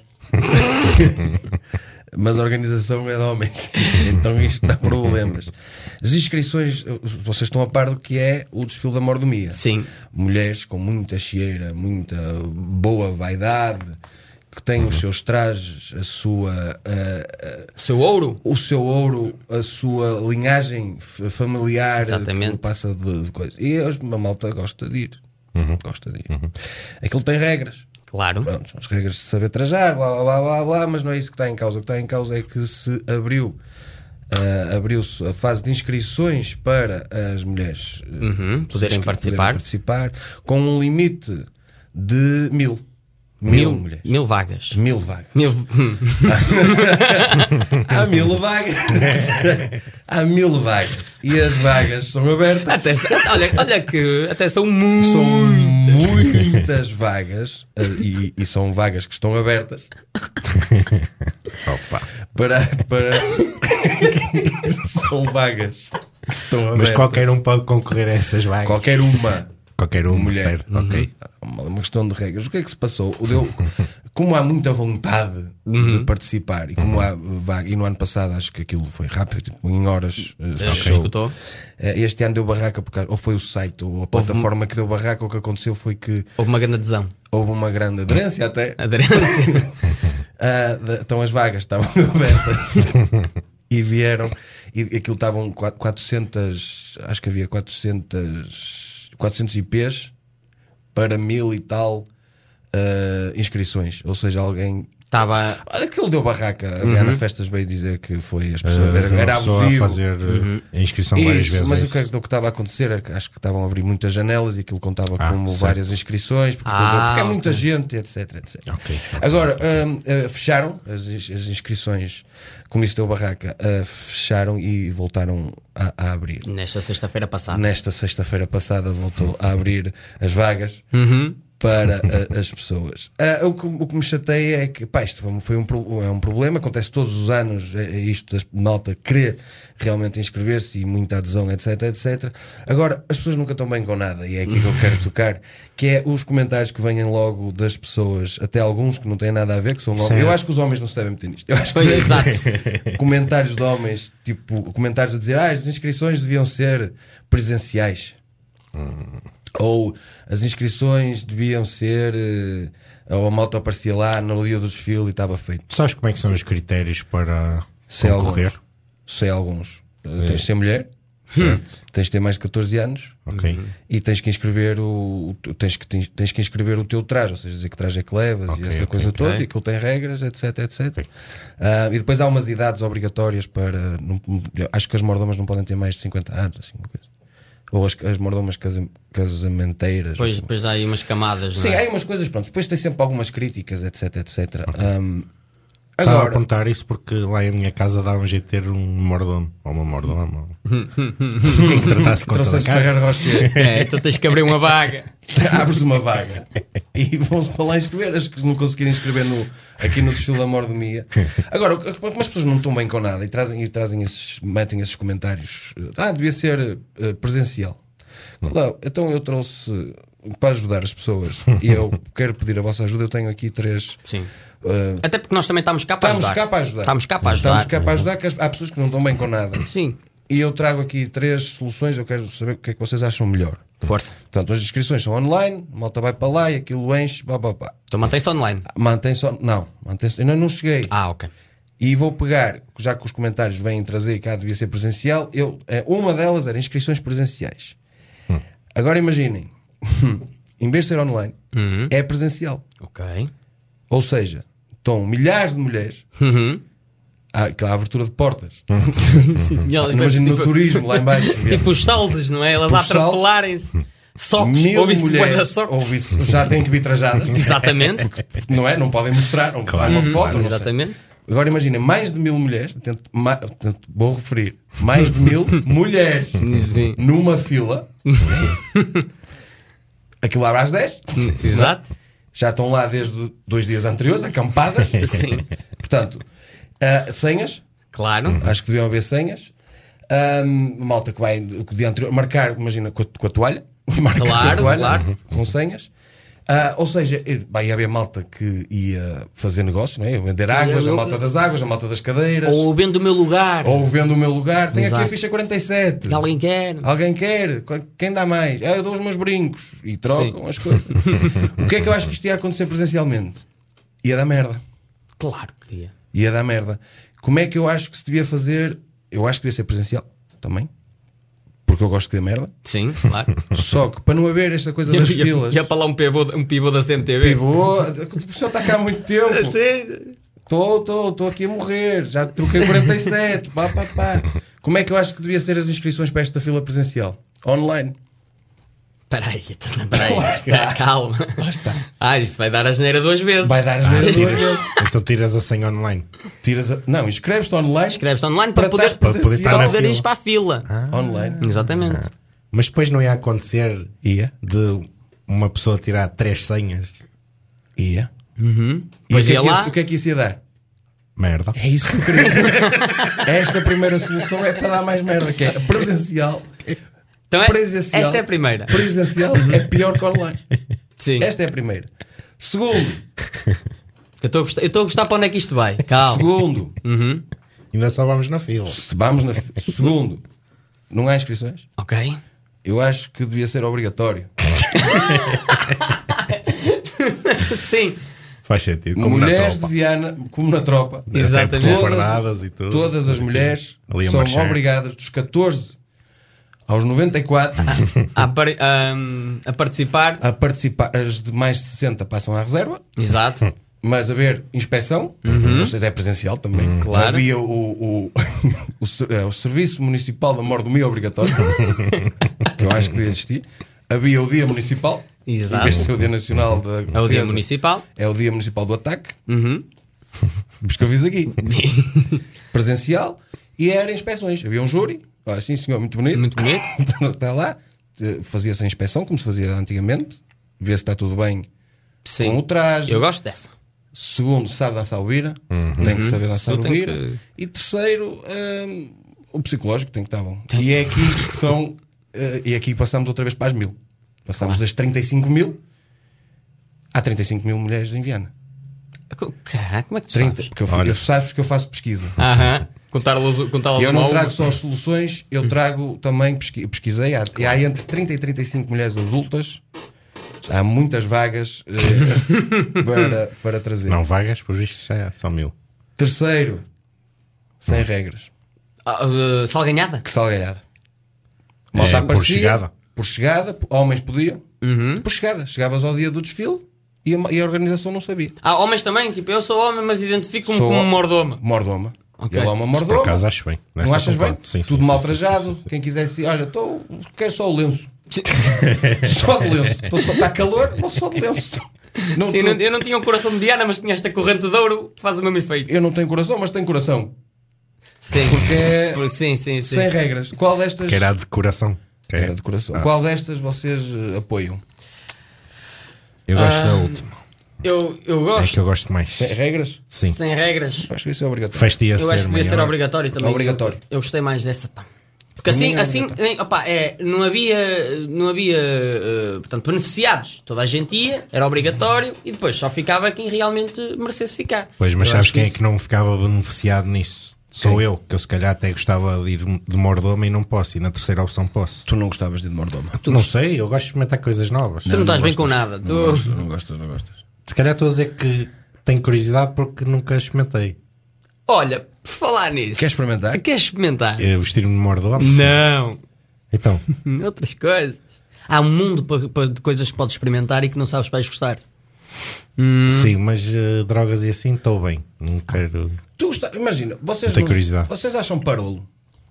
[SPEAKER 1] Mas a organização é de homens. Então isto dá problemas. As inscrições, vocês estão a par do que é o desfile da mordomia.
[SPEAKER 2] Sim.
[SPEAKER 1] Mulheres com muita chieira, muita boa vaidade, que têm os seus trajes, a sua
[SPEAKER 2] seu ouro?
[SPEAKER 1] O seu ouro, a sua linhagem familiar.
[SPEAKER 2] Exatamente.
[SPEAKER 1] Que passa de coisa. E a malta gosta de ir. Gosta de ir. Aquilo tem regras.
[SPEAKER 2] Claro.
[SPEAKER 1] Pronto, são as regras de saber trajar, blá blá blá blá blá, mas não é isso que está em causa. O que está em causa é que se abriu-se a fase de inscrições para as mulheres
[SPEAKER 2] poderem participar
[SPEAKER 1] com um limite de 1000 mulheres.
[SPEAKER 2] 1000 vagas.
[SPEAKER 1] 1000 vagas.
[SPEAKER 2] 1000...
[SPEAKER 1] Há 1000 vagas. Há 1000 vagas. E as vagas são abertas.
[SPEAKER 2] Olha que até são
[SPEAKER 1] muitas vagas. E são vagas que estão abertas.
[SPEAKER 3] Opa.
[SPEAKER 1] Para são vagas que estão abertas.
[SPEAKER 3] Mas qualquer um pode concorrer a essas vagas.
[SPEAKER 1] Qualquer uma
[SPEAKER 3] mulher, certo?
[SPEAKER 1] Ok. Uma questão de regras. O que é que se passou? Como há muita vontade de participar e como há vaga, e no ano passado acho que aquilo foi rápido, em horas
[SPEAKER 2] escutou.
[SPEAKER 1] Este ano deu barraca porque ou foi o site ou a plataforma que deu barraca. O que aconteceu foi que
[SPEAKER 2] houve uma grande adesão.
[SPEAKER 1] Houve uma grande aderência até. Então as vagas estavam abertas e vieram e aquilo estavam 400, acho que havia 400 IPs para 1000 e tal inscrições. Ou seja, alguém
[SPEAKER 2] estava.
[SPEAKER 1] Aquilo deu barraca. A Viana Festas veio dizer que foi as pessoas. Era abusivo.
[SPEAKER 3] A fazer a inscrição várias vezes.
[SPEAKER 1] Mas o que estava a acontecer é que acho que estavam a abrir muitas janelas e aquilo contava como
[SPEAKER 3] certo.
[SPEAKER 1] Várias inscrições porque há muita gente, etc.
[SPEAKER 3] Okay.
[SPEAKER 1] Agora fecharam as inscrições. Como isso deu barraca, fecharam e voltaram a abrir.
[SPEAKER 2] Nesta sexta-feira passada.
[SPEAKER 1] Nesta sexta-feira passada voltou a abrir as vagas para as pessoas. O que me chateia é que isto foi um problema, acontece todos os anos, isto da malta querer realmente inscrever-se e muita adesão, etc, etc. Agora, as pessoas nunca estão bem com nada, e é aqui que eu quero tocar, que é os comentários que vêm logo das pessoas, até alguns que não têm nada a ver, que são logo... Eu acho que os homens não se devem meter nisto. Eu acho que
[SPEAKER 2] exato.
[SPEAKER 1] comentários de homens, tipo, comentários a dizer as inscrições deviam ser presenciais. Ou as inscrições deviam ser ou a malta aparecia lá no dia do desfile e estava feito.
[SPEAKER 3] Sabes como é que são os critérios para concorrer?
[SPEAKER 1] Sei alguns. Tens de ser mulher, tens de ter mais de 14 anos, e tens que inscrever tens que inscrever o teu traje, ou seja, dizer que traje é que levas, e essa coisa toda, e aquilo tem regras, etc, etc. E depois há umas idades obrigatórias para... acho que as mordomas não podem ter mais de 50 anos, assim, uma coisa. Ou as mordomas casamenteiras.
[SPEAKER 2] Depois há aí umas camadas.
[SPEAKER 1] Sim,
[SPEAKER 2] não é?
[SPEAKER 1] há aí umas coisas, pronto. Depois tem sempre algumas críticas, etc, etc.
[SPEAKER 3] Agora, a apontar isso porque lá em minha casa dava um jeito de ter um mordomo ou uma mordoma que tratasse conta da casa.
[SPEAKER 2] Então tens que abrir uma vaga.
[SPEAKER 1] Abres uma vaga e vão-se para lá inscrever. As que não conseguirem inscrever aqui no desfile da mordomia. Agora, como as pessoas não estão bem com nada e metem esses comentários, devia ser presencial. Não, então eu trouxe para ajudar as pessoas e eu quero pedir a vossa ajuda. Eu tenho aqui 3.
[SPEAKER 2] Sim. Até porque nós também estamos cá para ajudar.
[SPEAKER 1] Estamos cá para ajudar, que há pessoas que não estão bem com nada.
[SPEAKER 2] Sim.
[SPEAKER 1] E eu trago aqui 3 soluções. Eu quero saber o que é que vocês acham melhor.
[SPEAKER 2] Força.
[SPEAKER 1] Portanto, as inscrições são online, a malta vai para lá e aquilo enche.
[SPEAKER 2] Então mantém-se online.
[SPEAKER 1] Mantém-se. Ainda não cheguei.
[SPEAKER 2] Ok.
[SPEAKER 1] E vou pegar, já que os comentários vêm trazer que devia ser presencial, uma delas era inscrições presenciais. Agora imaginem, em vez de ser online, é presencial.
[SPEAKER 2] Ok.
[SPEAKER 1] Ou seja, estão milhares de mulheres. Aquela abertura de portas.
[SPEAKER 2] Sim.
[SPEAKER 1] Imagina no turismo lá em baixo.
[SPEAKER 2] Tipo os saldos, não é? Elas a atropelarem-se. Socos,
[SPEAKER 1] ouve-se mulheres, ouve-se, já têm que vir trajadas.
[SPEAKER 2] Exatamente.
[SPEAKER 1] Não é? Não podem mostrar, não claro. Uma foto.
[SPEAKER 2] Exatamente.
[SPEAKER 1] Agora imagina, mais de 1000 mulheres, vou referir, mais de 1000 mulheres numa fila. Aquilo abre às 10.
[SPEAKER 2] Exato.
[SPEAKER 1] Já estão lá desde 2 dias anteriores, acampadas.
[SPEAKER 2] Sim.
[SPEAKER 1] Portanto, senhas.
[SPEAKER 2] Claro.
[SPEAKER 1] Acho que deviam haver senhas. Malta que vai o dia anterior marcar, imagina, com a toalha. Marcar com a toalha, claro. Com senhas. Ou seja, vai haver malta que ia fazer negócio, não é? Vender águas, a malta das águas, a malta das cadeiras.
[SPEAKER 2] Ou vendo o meu lugar.
[SPEAKER 1] Tem aqui a ficha 47.
[SPEAKER 2] Alguém quer.
[SPEAKER 1] Quem dá mais? Eu dou os meus brincos. E trocam as coisas. O que é que eu acho que isto ia acontecer presencialmente? Ia dar merda.
[SPEAKER 2] Claro que ia.
[SPEAKER 1] Ia dar merda. Como é que eu acho que se devia fazer? Eu acho que devia ser presencial também. Porque eu gosto de merda.
[SPEAKER 2] Sim, claro.
[SPEAKER 1] Só que para não haver esta coisa das filas.
[SPEAKER 2] Ia para lá um pivô da CMTV.
[SPEAKER 1] O senhor está cá há muito tempo. Estou aqui a morrer. Já troquei 47. Como é que eu acho que devia ser as inscrições para esta fila presencial? Online.
[SPEAKER 2] Espera aí. Calma.
[SPEAKER 1] Lá está.
[SPEAKER 2] Isso vai dar a geneira 2 vezes.
[SPEAKER 3] Então tiras a senha online.
[SPEAKER 1] Não, inscreves-te online.
[SPEAKER 2] Para poder ir para a fila.
[SPEAKER 1] Online.
[SPEAKER 2] Exatamente.
[SPEAKER 3] Mas depois não ia acontecer de uma pessoa tirar 3 senhas.
[SPEAKER 1] Ia.
[SPEAKER 2] Pois ia lá.
[SPEAKER 1] O que é que isso ia dar?
[SPEAKER 3] Merda.
[SPEAKER 1] É isso que eu queria. Esta primeira solução é para dar mais merda, que é presencial.
[SPEAKER 2] Então
[SPEAKER 1] presencial.
[SPEAKER 2] Esta é a primeira.
[SPEAKER 1] Presencial é pior que online.
[SPEAKER 2] Sim.
[SPEAKER 1] Esta é a primeira. Segundo.
[SPEAKER 2] Eu estou a gostar para onde é que isto vai. Calma.
[SPEAKER 1] Segundo.
[SPEAKER 3] Ainda só vamos na fila.
[SPEAKER 1] Segundo. Não há inscrições?
[SPEAKER 2] Ok.
[SPEAKER 1] Eu acho que devia ser obrigatório.
[SPEAKER 2] Sim.
[SPEAKER 3] Faz sentido.
[SPEAKER 1] Como mulheres de Viana, como na tropa.
[SPEAKER 2] Exatamente.
[SPEAKER 1] Todas as mulheres são obrigadas dos 14 aos 94
[SPEAKER 2] a participar.
[SPEAKER 1] As de mais de 60 passam à reserva.
[SPEAKER 2] Exato.
[SPEAKER 1] Mas haver inspeção, não sei se é presencial também.
[SPEAKER 2] Claro.
[SPEAKER 1] Havia o Serviço Municipal da Mordomia obrigatório, que eu acho que devia existir. Havia o Dia Municipal.
[SPEAKER 2] Exato.
[SPEAKER 1] Em vez de ser o Dia Nacional da Defesa,
[SPEAKER 2] é o Dia Municipal.
[SPEAKER 1] É o Dia Municipal do Ataque. Mas que eu fiz aqui. Presencial. E era inspeções. Havia um júri. Sim, senhor, muito bonito.
[SPEAKER 2] Muito bonito.
[SPEAKER 1] Está lá. Fazia-se a inspeção, como se fazia antigamente. vê se está tudo bem
[SPEAKER 2] Sim.
[SPEAKER 1] com o traje.
[SPEAKER 2] Eu gosto dessa.
[SPEAKER 1] Segundo, sabe dançar o bira, tem que saber dançar o bira. E terceiro, o psicológico tem que estar bom. E é aqui que são. E aqui passamos outra vez para as 1000. Passamos das 35 mil. Há 35 mil mulheres em Viana.
[SPEAKER 2] Caraca, como é que tu
[SPEAKER 1] 30,
[SPEAKER 2] sabes?
[SPEAKER 1] porque eu sabes porque eu faço pesquisa.
[SPEAKER 2] Contá-las
[SPEAKER 1] Eu não trago só as soluções, eu trago também, pesquisei. Há entre 30 e 35 mulheres adultas. Há muitas vagas para trazer.
[SPEAKER 3] Não, vagas, por isto já são 1000.
[SPEAKER 1] Terceiro, sem regras.
[SPEAKER 2] Salganhada?
[SPEAKER 1] Que salgalhada.
[SPEAKER 3] Por chegada.
[SPEAKER 1] Por chegada, homens podiam. Por chegada. Chegavas ao dia do desfile e a organização não sabia.
[SPEAKER 2] Homens também? Tipo, eu sou homem, mas identifico-me como mordomo.
[SPEAKER 1] Mordoma.
[SPEAKER 2] Ok.
[SPEAKER 1] Ele é uma
[SPEAKER 3] Por
[SPEAKER 1] mordoma.
[SPEAKER 3] acaso acho bem.
[SPEAKER 1] Não achas bem?
[SPEAKER 3] Sim,
[SPEAKER 1] Tudo
[SPEAKER 3] sim,
[SPEAKER 1] mal
[SPEAKER 3] sim,
[SPEAKER 1] trajado.
[SPEAKER 3] sim.
[SPEAKER 1] Quem quisesse, olha, quero só o lenço. Só de lenço. Está calor, vou só de lenço.
[SPEAKER 2] Sim, eu não tinha um coração de Diana, mas tinha esta corrente de ouro que faz o mesmo efeito.
[SPEAKER 1] Eu não tenho coração, mas tenho coração.
[SPEAKER 2] Sim.
[SPEAKER 1] Porque é
[SPEAKER 2] Sim.
[SPEAKER 1] sem regras. Qual destas?
[SPEAKER 3] Que era a decoração.
[SPEAKER 1] Era de coração. Qual destas vocês apoiam?
[SPEAKER 3] Eu gosto da última.
[SPEAKER 2] Eu
[SPEAKER 3] É
[SPEAKER 2] gosto.
[SPEAKER 3] que eu gosto mais.
[SPEAKER 1] Sem regras?
[SPEAKER 3] Sim.
[SPEAKER 2] Sem regras.
[SPEAKER 1] Acho que isso é obrigatório.
[SPEAKER 3] Festa ia
[SPEAKER 2] Eu acho
[SPEAKER 3] ser
[SPEAKER 2] que devia ser
[SPEAKER 3] maior.
[SPEAKER 2] obrigatório também.
[SPEAKER 1] Obrigatório.
[SPEAKER 2] Eu gostei mais dessa, pá. Porque assim não havia portanto, beneficiados. Toda a gente ia, era obrigatório e depois só ficava quem realmente merecesse ficar.
[SPEAKER 3] Pois, mas
[SPEAKER 2] Eu
[SPEAKER 3] sabes
[SPEAKER 2] acho
[SPEAKER 3] quem é
[SPEAKER 2] isso-
[SPEAKER 3] que não ficava beneficiado nisso? Sou eu, que eu se calhar até gostava de ir de mordomo e não posso. E na terceira opção posso.
[SPEAKER 1] Tu não gostavas de ir de mordoma?
[SPEAKER 3] Não sei, eu gosto de experimentar coisas novas.
[SPEAKER 2] Tu não estás bem com nada.
[SPEAKER 1] Não gostas.
[SPEAKER 3] Se calhar estou a dizer que tenho curiosidade porque nunca experimentei.
[SPEAKER 2] Olha, por falar nisso.
[SPEAKER 1] Queres experimentar?
[SPEAKER 2] Queres experimentar?
[SPEAKER 3] Vestir-me de mordomo?
[SPEAKER 2] Não.
[SPEAKER 3] Então,
[SPEAKER 2] Outras coisas. Há um mundo de coisas que podes experimentar e que não sabes que vais gostar.
[SPEAKER 3] sim, mas drogas e assim estou bem. Não quero.
[SPEAKER 1] Imagina, vocês
[SPEAKER 3] Não tenho curiosidade.
[SPEAKER 1] Vocês acham parolo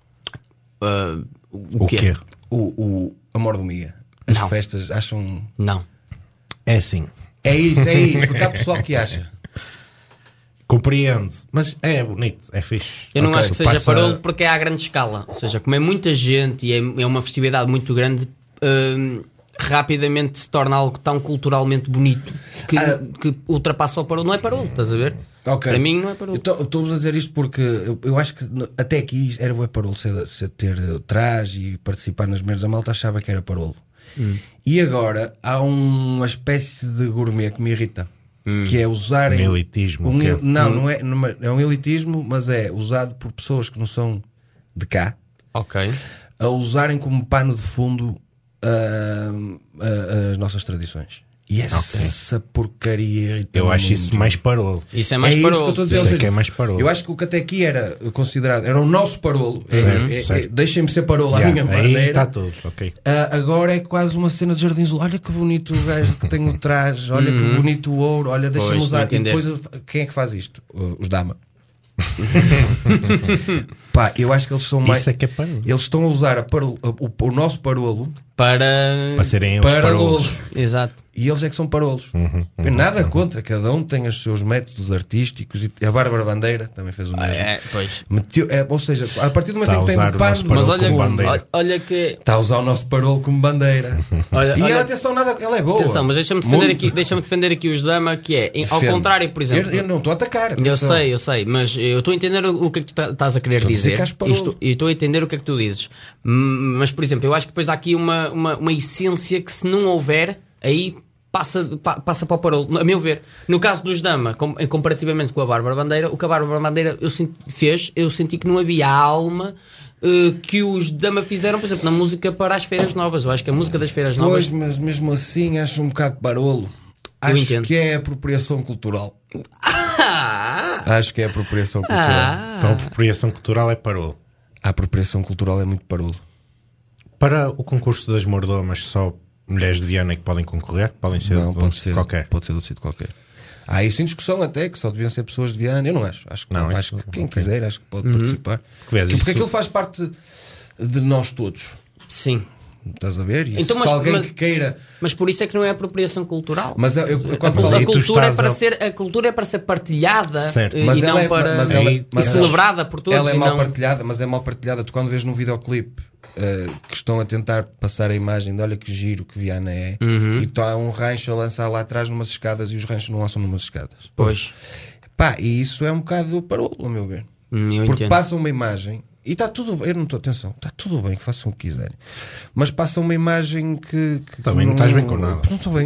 [SPEAKER 3] O quê?
[SPEAKER 1] a mordomia? As
[SPEAKER 2] Não.
[SPEAKER 1] festas acham.
[SPEAKER 2] Não.
[SPEAKER 3] É assim.
[SPEAKER 1] É isso, porque há pessoal que acha.
[SPEAKER 3] Compreendo. Mas é bonito, é fixe.
[SPEAKER 2] Eu não
[SPEAKER 1] Ok,
[SPEAKER 2] acho que seja
[SPEAKER 3] passa-
[SPEAKER 2] parolo porque é à grande escala. Ou seja, como é muita gente e é uma festividade muito grande, rapidamente se torna algo tão culturalmente bonito que ultrapassa o parolo. Não é parolo, estás a ver?
[SPEAKER 1] Ok.
[SPEAKER 2] Para mim não é parolo.
[SPEAKER 1] Estou-vos a dizer isto porque eu acho que até aqui era bué parolo ser ter traje e participar nas merdas da malta, achava que era parolo. E agora há uma espécie de gourmet que me irrita, que é usarem
[SPEAKER 3] Um elitismo, o quê?
[SPEAKER 1] não é um elitismo, mas é usado por pessoas que não são de cá,
[SPEAKER 2] Ok.
[SPEAKER 1] a usarem como pano de fundo as nossas tradições. E essa porcaria irrita-me
[SPEAKER 3] Eu acho
[SPEAKER 1] muito.
[SPEAKER 3] isso mais parolo.
[SPEAKER 2] Isso é mais
[SPEAKER 1] isso que eu
[SPEAKER 2] parolo.
[SPEAKER 1] estou a dizer.
[SPEAKER 3] Isso
[SPEAKER 1] Ou
[SPEAKER 3] é
[SPEAKER 1] seja,
[SPEAKER 3] que é mais parolo.
[SPEAKER 1] eu acho que o que até aqui era considerado, era o nosso parolo.
[SPEAKER 3] Certo.
[SPEAKER 1] Deixem-me ser parolo à minha
[SPEAKER 3] Aí
[SPEAKER 1] maneira.
[SPEAKER 3] está tudo, ok.
[SPEAKER 1] Agora é quase uma cena de jardins. Olha que bonito o gajo que tem o traje, olha que bonito o ouro, olha, deixa-me
[SPEAKER 2] Pois,
[SPEAKER 1] usar.
[SPEAKER 2] estou a
[SPEAKER 1] E
[SPEAKER 2] entender.
[SPEAKER 1] depois quem é que faz isto? Os Dama. Pá, eu acho que eles são mais.
[SPEAKER 3] Isso é que é parolo.
[SPEAKER 1] Eles estão a usar o nosso parolo
[SPEAKER 2] Para
[SPEAKER 3] serem eles
[SPEAKER 1] para
[SPEAKER 3] parolos.
[SPEAKER 1] lolos.
[SPEAKER 2] Exato.
[SPEAKER 1] E eles é que são parolos. Nada contra, cada um tem os seus métodos artísticos. E a Bárbara Bandeira também fez o mesmo.
[SPEAKER 2] Pois.
[SPEAKER 1] Ou seja, a partir do momento
[SPEAKER 3] Está
[SPEAKER 1] em que
[SPEAKER 3] a
[SPEAKER 1] tem
[SPEAKER 3] usar
[SPEAKER 1] o
[SPEAKER 3] o
[SPEAKER 1] pano,
[SPEAKER 3] nosso
[SPEAKER 2] Mas
[SPEAKER 3] parolo
[SPEAKER 2] olha,
[SPEAKER 3] como bandeira.
[SPEAKER 2] olha que.
[SPEAKER 1] está a usar o nosso parolo como bandeira.
[SPEAKER 2] Olha,
[SPEAKER 1] E
[SPEAKER 2] olha-
[SPEAKER 1] ela, atenção, ela é boa.
[SPEAKER 2] Atenção, mas deixa-me defender aqui os Dama, que é, ao
[SPEAKER 1] Defende.
[SPEAKER 2] contrário, por exemplo.
[SPEAKER 1] Eu não estou a atacar.
[SPEAKER 2] Eu
[SPEAKER 1] atenção.
[SPEAKER 2] sei, mas eu estou a entender o que é que tu estás a querer
[SPEAKER 1] Estou a dizer
[SPEAKER 2] dizer.
[SPEAKER 1] que acho parolo.
[SPEAKER 2] E estou a entender o que é que tu dizes. Mas, por exemplo, eu acho que depois há aqui uma essência que, se não houver, aí passa para o parolo, a meu ver. No caso dos Dama, comparativamente com a Bárbara Bandeira, o que a Bárbara Bandeira eu senti que não havia a alma que os Dama fizeram, por exemplo, na música para as Feiras Novas. Eu acho que a música das Feiras Novas.
[SPEAKER 1] Pois, mas mesmo assim acho um bocado parolo. Acho
[SPEAKER 2] entendo.
[SPEAKER 1] que é apropriação cultural. Acho que é apropriação cultural.
[SPEAKER 3] Então a apropriação cultural é parolo.
[SPEAKER 1] A apropriação cultural é muito parolo.
[SPEAKER 3] Para o concurso das mordomas, só mulheres de Viana é que podem concorrer? Podem ser
[SPEAKER 1] Não,
[SPEAKER 3] de
[SPEAKER 1] pode
[SPEAKER 3] um
[SPEAKER 1] ser
[SPEAKER 3] sítio qualquer?
[SPEAKER 1] Pode ser de outro sítio qualquer. Há isso em discussão até, que só deviam ser pessoas de Viana. Eu não acho. Acho que,
[SPEAKER 3] Não,
[SPEAKER 1] acho
[SPEAKER 3] isso-
[SPEAKER 1] que quem
[SPEAKER 3] ok.
[SPEAKER 1] quiser, acho que pode participar.
[SPEAKER 3] vês,
[SPEAKER 1] Porque
[SPEAKER 3] isso-
[SPEAKER 1] aquilo faz parte de nós todos.
[SPEAKER 2] Sim.
[SPEAKER 1] Estás a ver? E
[SPEAKER 2] Então,
[SPEAKER 1] se alguém que queira.
[SPEAKER 2] Mas por isso é que não é apropriação cultural.
[SPEAKER 1] Mas
[SPEAKER 2] a cultura é para ser partilhada,
[SPEAKER 3] certo.
[SPEAKER 2] E
[SPEAKER 1] Mas
[SPEAKER 2] não
[SPEAKER 1] ela é,
[SPEAKER 2] para
[SPEAKER 1] mas ela,
[SPEAKER 2] e
[SPEAKER 1] mas
[SPEAKER 2] celebrada por todos.
[SPEAKER 1] Ela é
[SPEAKER 2] e
[SPEAKER 1] mal
[SPEAKER 2] não...
[SPEAKER 1] partilhada, mas é mal partilhada. Tu quando vês num videoclipe que estão a tentar passar a imagem de olha que giro que Viana é, e está um rancho a lançar lá atrás numas escadas e os ranchos não lançam numas escadas.
[SPEAKER 2] Pois.
[SPEAKER 1] Pá, e isso é um bocado parolo, a meu ver.
[SPEAKER 2] Eu
[SPEAKER 1] Porque
[SPEAKER 2] entendo.
[SPEAKER 1] passam uma imagem e está tudo bem, eu não estou, atenção, está tudo bem que façam o que quiserem, mas passam uma imagem que
[SPEAKER 3] também não estás bem com nada.
[SPEAKER 1] Não estou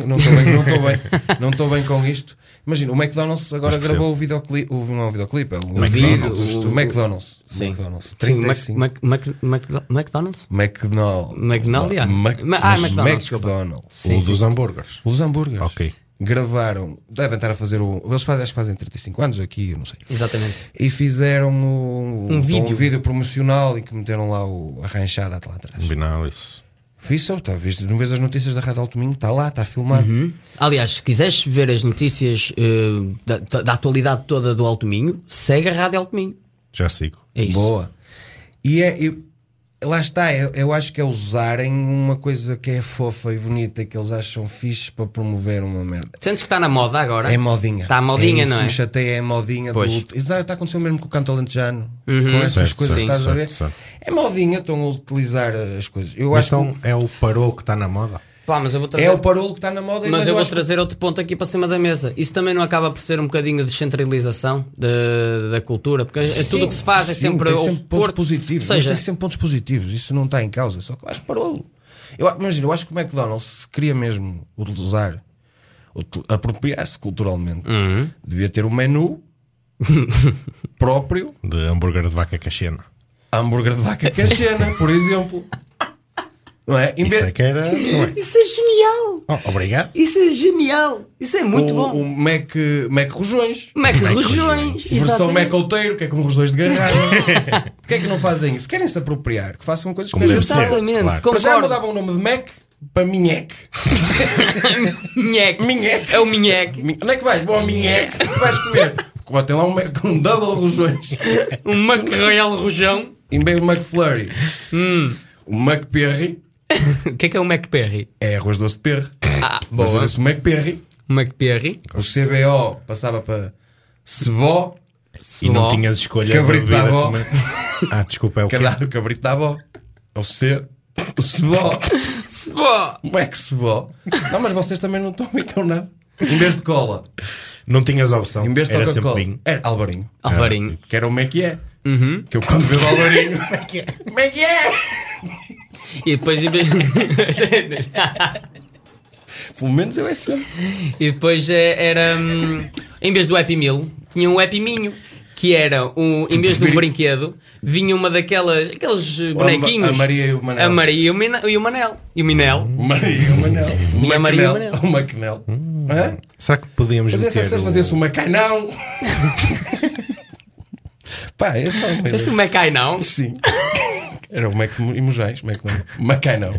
[SPEAKER 1] bem com isto. Imagina, o McDonald's agora gravou o videoclipe, não é um videoclipe, é um vídeo do McDonald's.
[SPEAKER 2] Sim.
[SPEAKER 1] McDonald's.
[SPEAKER 2] Sim,
[SPEAKER 1] 35.
[SPEAKER 2] McDonald's?
[SPEAKER 1] Magnolia.
[SPEAKER 2] McDonald's.
[SPEAKER 3] O dos hambúrgueres.
[SPEAKER 1] Os hambúrgueres.
[SPEAKER 3] Ok.
[SPEAKER 1] Gravaram, devem estar a fazer eles acho que fazem 35 anos aqui, eu não sei.
[SPEAKER 2] Exatamente.
[SPEAKER 1] E fizeram um
[SPEAKER 2] vídeo
[SPEAKER 1] promocional e que meteram lá a ranchada lá atrás.
[SPEAKER 3] Combinado isso.
[SPEAKER 1] Fiz só, não vês as notícias da Rádio Alto Minho? Está lá, está filmado.
[SPEAKER 2] Aliás, se quiseres ver as notícias da atualidade toda do Alto Minho, segue a Rádio Alto Minho.
[SPEAKER 3] Já sigo.
[SPEAKER 2] É isso.
[SPEAKER 1] Boa. E lá está, eu acho que é usarem uma coisa que é fofa e bonita e que eles acham fixe para promover uma merda.
[SPEAKER 2] Sentes que está na moda agora?
[SPEAKER 1] É modinha.
[SPEAKER 2] Está a modinha,
[SPEAKER 1] isso
[SPEAKER 2] não é?
[SPEAKER 1] Que me chateia, é a modinha. Está a acontecer o mesmo com o canto alentejano. Com essas
[SPEAKER 3] Certo,
[SPEAKER 1] coisas,
[SPEAKER 3] certo,
[SPEAKER 1] estás a ver?
[SPEAKER 3] certo.
[SPEAKER 1] É modinha, estão a utilizar as coisas. Eu
[SPEAKER 3] Mas
[SPEAKER 1] acho
[SPEAKER 3] então é o parolo que está na moda?
[SPEAKER 2] Pá, mas eu vou trazer...
[SPEAKER 1] É o parolo que está na moda.
[SPEAKER 2] Mas eu vou
[SPEAKER 1] acho que-
[SPEAKER 2] trazer outro ponto aqui para cima da mesa. Isso também não acaba por ser um bocadinho de descentralização da cultura? Porque tudo o que se faz é
[SPEAKER 1] sim,
[SPEAKER 2] sempre
[SPEAKER 1] tem
[SPEAKER 2] o
[SPEAKER 1] sempre pontos
[SPEAKER 2] Porto.
[SPEAKER 1] positivos.
[SPEAKER 2] Ou seja,
[SPEAKER 1] Mas tem sempre pontos positivos. Isso não está em causa. Só que eu acho parolo. Imagina, eu acho que o McDonald's se queria mesmo apropriar-se culturalmente. Devia ter um menu próprio.
[SPEAKER 3] De hambúrguer de vaca cachena.
[SPEAKER 1] Hambúrguer de vaca cachena, por exemplo. Não é?
[SPEAKER 3] Isso é que era. Não é?
[SPEAKER 2] isso é genial!
[SPEAKER 3] Oh, obrigado.
[SPEAKER 2] Isso é genial! Isso é muito bom!
[SPEAKER 1] O Mac Rojões.
[SPEAKER 2] Mac Rojões!
[SPEAKER 1] Versão
[SPEAKER 2] exatamente.
[SPEAKER 1] Mac Outeiro, que é com rojões de garrafa. Porquê é que não fazem isso? Querem se apropriar, que façam coisas
[SPEAKER 3] Como
[SPEAKER 1] que a
[SPEAKER 3] deve
[SPEAKER 1] gente
[SPEAKER 3] ser.
[SPEAKER 1] sabe.
[SPEAKER 2] Exatamente,
[SPEAKER 3] Claro.
[SPEAKER 1] Para já
[SPEAKER 2] concordo.
[SPEAKER 1] mudavam o nome de Mac para Minhec.
[SPEAKER 2] Minheque.
[SPEAKER 1] Minheque.
[SPEAKER 2] É o Minheque.
[SPEAKER 1] Onde é que vais? Bom, Minheque. O que vais comer? Tem lá um Mac com double rojões.
[SPEAKER 2] Um Mac Royal Rojão.
[SPEAKER 1] E bem o McFlurry. O McPerry
[SPEAKER 2] O que é um McPerry?
[SPEAKER 1] é arroz doce de perre.
[SPEAKER 2] Boa.
[SPEAKER 1] Mas fazia-se o McPerry.
[SPEAKER 2] McPerry.
[SPEAKER 1] O CBO passava para Cebó.
[SPEAKER 3] E não
[SPEAKER 2] Bom.
[SPEAKER 3] tinhas escolha
[SPEAKER 1] Cabrito
[SPEAKER 3] bebida
[SPEAKER 1] da avó.
[SPEAKER 3] comer. Desculpa, é o quê?
[SPEAKER 1] O cabrito da avó. O Cebó.
[SPEAKER 2] Boa.
[SPEAKER 1] Como é que Cebó? Não, mas vocês também não estão a ver com nada. Em vez de cola,
[SPEAKER 3] Não tinhas opção.
[SPEAKER 1] em vez de
[SPEAKER 3] Era sempre
[SPEAKER 1] Coca-Cola,
[SPEAKER 3] vinho.
[SPEAKER 1] era Alvarinho.
[SPEAKER 2] Alvarinho.
[SPEAKER 1] Que era o Mac é. Que eu quando bebo Alvarinho. Como é que é?
[SPEAKER 2] E depois
[SPEAKER 1] Pelo menos eu é sempre.
[SPEAKER 2] e depois era em vez do Happy Meal tinha um Happy Minho, que era em vez de um brinquedo vinha uma aqueles bonequinhos,
[SPEAKER 1] A Maria e o Manel.
[SPEAKER 2] a Maria e o Manel e o Minel.
[SPEAKER 1] Maria e o Manel.
[SPEAKER 2] E a Maria e o Manel.
[SPEAKER 1] O Macanel. Hã?
[SPEAKER 3] Será que podíamos meter
[SPEAKER 1] Fazia-se o Macanão. Pá, esse é o
[SPEAKER 2] Fizeste o Macai não?
[SPEAKER 1] Sim. Era o Mac e Mojais. Macanão.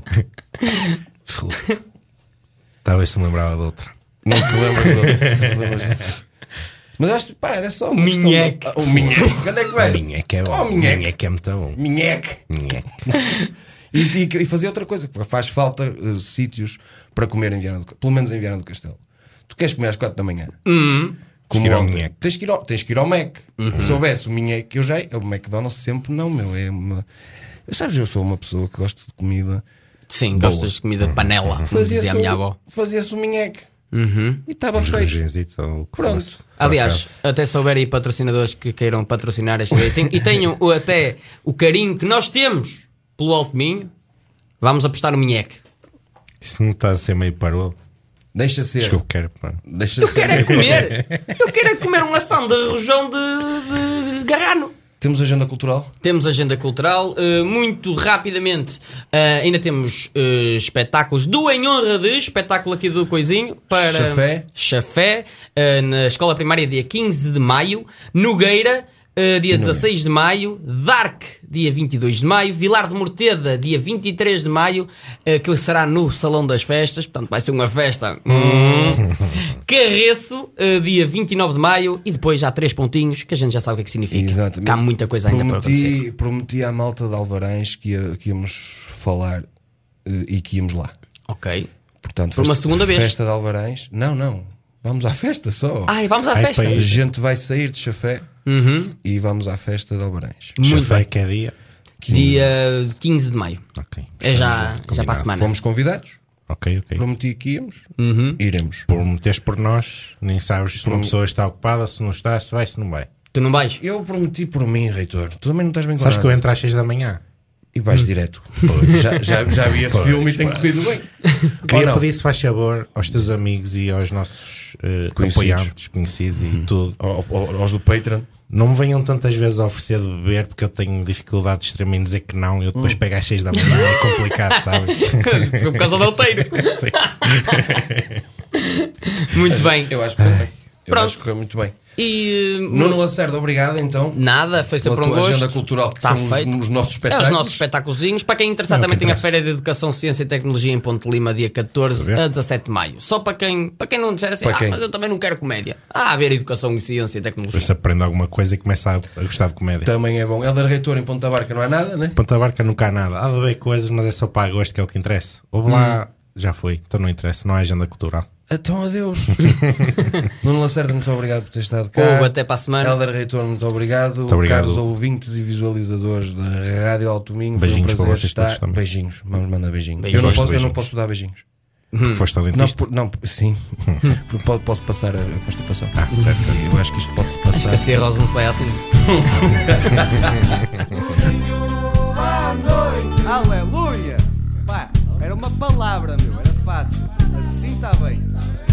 [SPEAKER 3] Talvez se me lembrava de outra.
[SPEAKER 1] Não te lembras do... Mas acho que, pá, era só uma questão
[SPEAKER 2] Minheque.
[SPEAKER 1] O Minheque. Onde é que vais?
[SPEAKER 3] Minheque é
[SPEAKER 1] Oh,
[SPEAKER 3] bom.
[SPEAKER 1] Minheque.
[SPEAKER 3] Minheque é muito bom.
[SPEAKER 1] Minheque.
[SPEAKER 3] Minheque.
[SPEAKER 1] E fazia outra coisa. Faz falta sítios para comer em Viana do Castelo. Pelo menos em Viana do Castelo. Tu queres comer às 4 da manhã? Como
[SPEAKER 3] Tens que ir ao
[SPEAKER 1] ontem.
[SPEAKER 3] Minheque.
[SPEAKER 1] Tens que ir ao Mac. Se soubesse o Minheque, o McDonald's sempre não, meu. Sabes, eu sou uma pessoa que gosto de comida.
[SPEAKER 2] Sim, gostas de comida de panela, como dizia a minha avó.
[SPEAKER 1] Fazia-se o Minheque. E estava
[SPEAKER 3] Uns
[SPEAKER 1] feito.
[SPEAKER 3] regenzitos ou o que
[SPEAKER 1] Pronto.
[SPEAKER 3] fosse. Por
[SPEAKER 2] Aliás,
[SPEAKER 3] acaso.
[SPEAKER 2] até se houver aí patrocinadores que queiram patrocinar esta ideia e tenham até o carinho que nós temos pelo Alto Minho, vamos apostar no Minheque.
[SPEAKER 3] Isso não está a ser meio parolo.
[SPEAKER 1] Deixa ser.
[SPEAKER 3] Acho que eu quero. Pá.
[SPEAKER 1] Deixa
[SPEAKER 2] Eu
[SPEAKER 1] ser.
[SPEAKER 2] quero é comer. Eu quero é comer uma ação de rojão de garrano.
[SPEAKER 1] Temos agenda cultural?
[SPEAKER 2] Temos agenda cultural. Muito rapidamente, ainda temos espetáculos do Em Honra de, espetáculo aqui do Coisinho para Chafé, na escola primária, dia 15 de maio, Nogueira, dia 16 de maio, Dark, dia 22 de maio, Vilar de Morteda, dia 23 de maio, que será no Salão das Festas, portanto vai ser uma festa. Carreço, dia 29 de maio, e depois há 3 pontinhos, que a gente já sabe o que é que significa.
[SPEAKER 1] Exatamente.
[SPEAKER 2] Que há muita coisa ainda para acontecer.
[SPEAKER 1] Prometi à malta de Alvarães que íamos falar e que íamos lá.
[SPEAKER 2] Ok.
[SPEAKER 1] Portanto,
[SPEAKER 2] Por uma segunda vez.
[SPEAKER 1] Festa de Alvarães. Não. Vamos à festa só.
[SPEAKER 2] Ai, vamos à festa.
[SPEAKER 1] A gente vai sair de Chafé e vamos à festa de Alvarães.
[SPEAKER 2] Muito
[SPEAKER 3] Chafé,
[SPEAKER 2] bem.
[SPEAKER 3] que é dia?
[SPEAKER 2] Dia 15 de maio.
[SPEAKER 3] Ok.
[SPEAKER 2] É já para a semana.
[SPEAKER 1] Fomos convidados.
[SPEAKER 3] Ok.
[SPEAKER 1] Prometi que íamos. Iremos.
[SPEAKER 3] Prometeste por nós, nem sabes se uma pessoa está ocupada, se não está, se vai, se não vai.
[SPEAKER 2] Tu não vais?
[SPEAKER 1] Eu prometi por mim, reitor. Tu também não estás bem com
[SPEAKER 3] Sabes que eu
[SPEAKER 1] nada.
[SPEAKER 3] entro às 6 da manhã.
[SPEAKER 1] E vais direto. Já vi esse filme e tem corrido bem.
[SPEAKER 3] Queria pedir, se faz favor, aos teus amigos e aos nossos apoiantes, conhecidos e tudo.
[SPEAKER 1] Aos do Patreon.
[SPEAKER 3] Não me venham tantas vezes a oferecer de beber, porque eu tenho dificuldade extrema em dizer que não. Eu depois pego às 6 da manhã, é complicado, sabe?
[SPEAKER 2] Foi por causa do alteiro. Muito bem.
[SPEAKER 1] Eu acho que correu bem.
[SPEAKER 2] Pronto.
[SPEAKER 1] Acho que correu muito bem.
[SPEAKER 2] E
[SPEAKER 1] Nuno Lacerda, obrigado então.
[SPEAKER 2] nada, foi sempre
[SPEAKER 1] Pela
[SPEAKER 2] um
[SPEAKER 1] tua
[SPEAKER 2] gosto.
[SPEAKER 1] agenda cultural, que
[SPEAKER 2] Está
[SPEAKER 1] são
[SPEAKER 2] feito.
[SPEAKER 1] os nossos
[SPEAKER 2] É
[SPEAKER 1] espetáculos.
[SPEAKER 2] os nossos espetáculozinhos. Para quem interessar,
[SPEAKER 3] É o
[SPEAKER 2] também
[SPEAKER 3] que
[SPEAKER 2] tem a
[SPEAKER 3] interessa.
[SPEAKER 2] Feira de Educação, Ciência e Tecnologia em Ponte Lima, dia 14
[SPEAKER 3] Está a ver?
[SPEAKER 2] a 17 de maio. Só para quem não disser assim,
[SPEAKER 1] Para quem?
[SPEAKER 2] mas eu também não quero comédia. A ver Educação, Ciência e Tecnologia.
[SPEAKER 3] Depois se aprende alguma coisa e começa a gostar de comédia.
[SPEAKER 1] Também é bom. Helder Reitor em Ponta Barca não há nada, né?
[SPEAKER 3] Ponta Barca nunca há nada. Há de haver coisas, mas é só para agosto que é o que interessa. Houve lá, já foi. Então não interessa, não há agenda cultural.
[SPEAKER 1] Então adeus. Nuno Lacerda, muito obrigado por ter estado cá.
[SPEAKER 2] Hugo, até para a semana.
[SPEAKER 1] Helder Reitor, muito obrigado.
[SPEAKER 3] Muito obrigado.
[SPEAKER 1] Caros ouvintes e visualizadores da Rádio Alto Minho,
[SPEAKER 3] Beijinhos
[SPEAKER 1] foi um
[SPEAKER 3] para
[SPEAKER 1] prazer
[SPEAKER 3] vocês
[SPEAKER 1] estar.
[SPEAKER 3] todos também.
[SPEAKER 1] Beijinhos, vamos mandar beijinhos.
[SPEAKER 2] Beijinhos.
[SPEAKER 1] Eu não
[SPEAKER 3] Beijinhos.
[SPEAKER 1] posso dar beijinhos.
[SPEAKER 3] Porque foste ao dentista.
[SPEAKER 1] Sim. Porque posso passar a constipação.
[SPEAKER 3] Certo.
[SPEAKER 1] Eu acho que isto pode-se
[SPEAKER 2] Acho
[SPEAKER 1] passar.
[SPEAKER 2] que a cirrose não se vai assim.
[SPEAKER 4] Aleluia! Pá, era uma palavra, meu, era fácil. Assim está bem.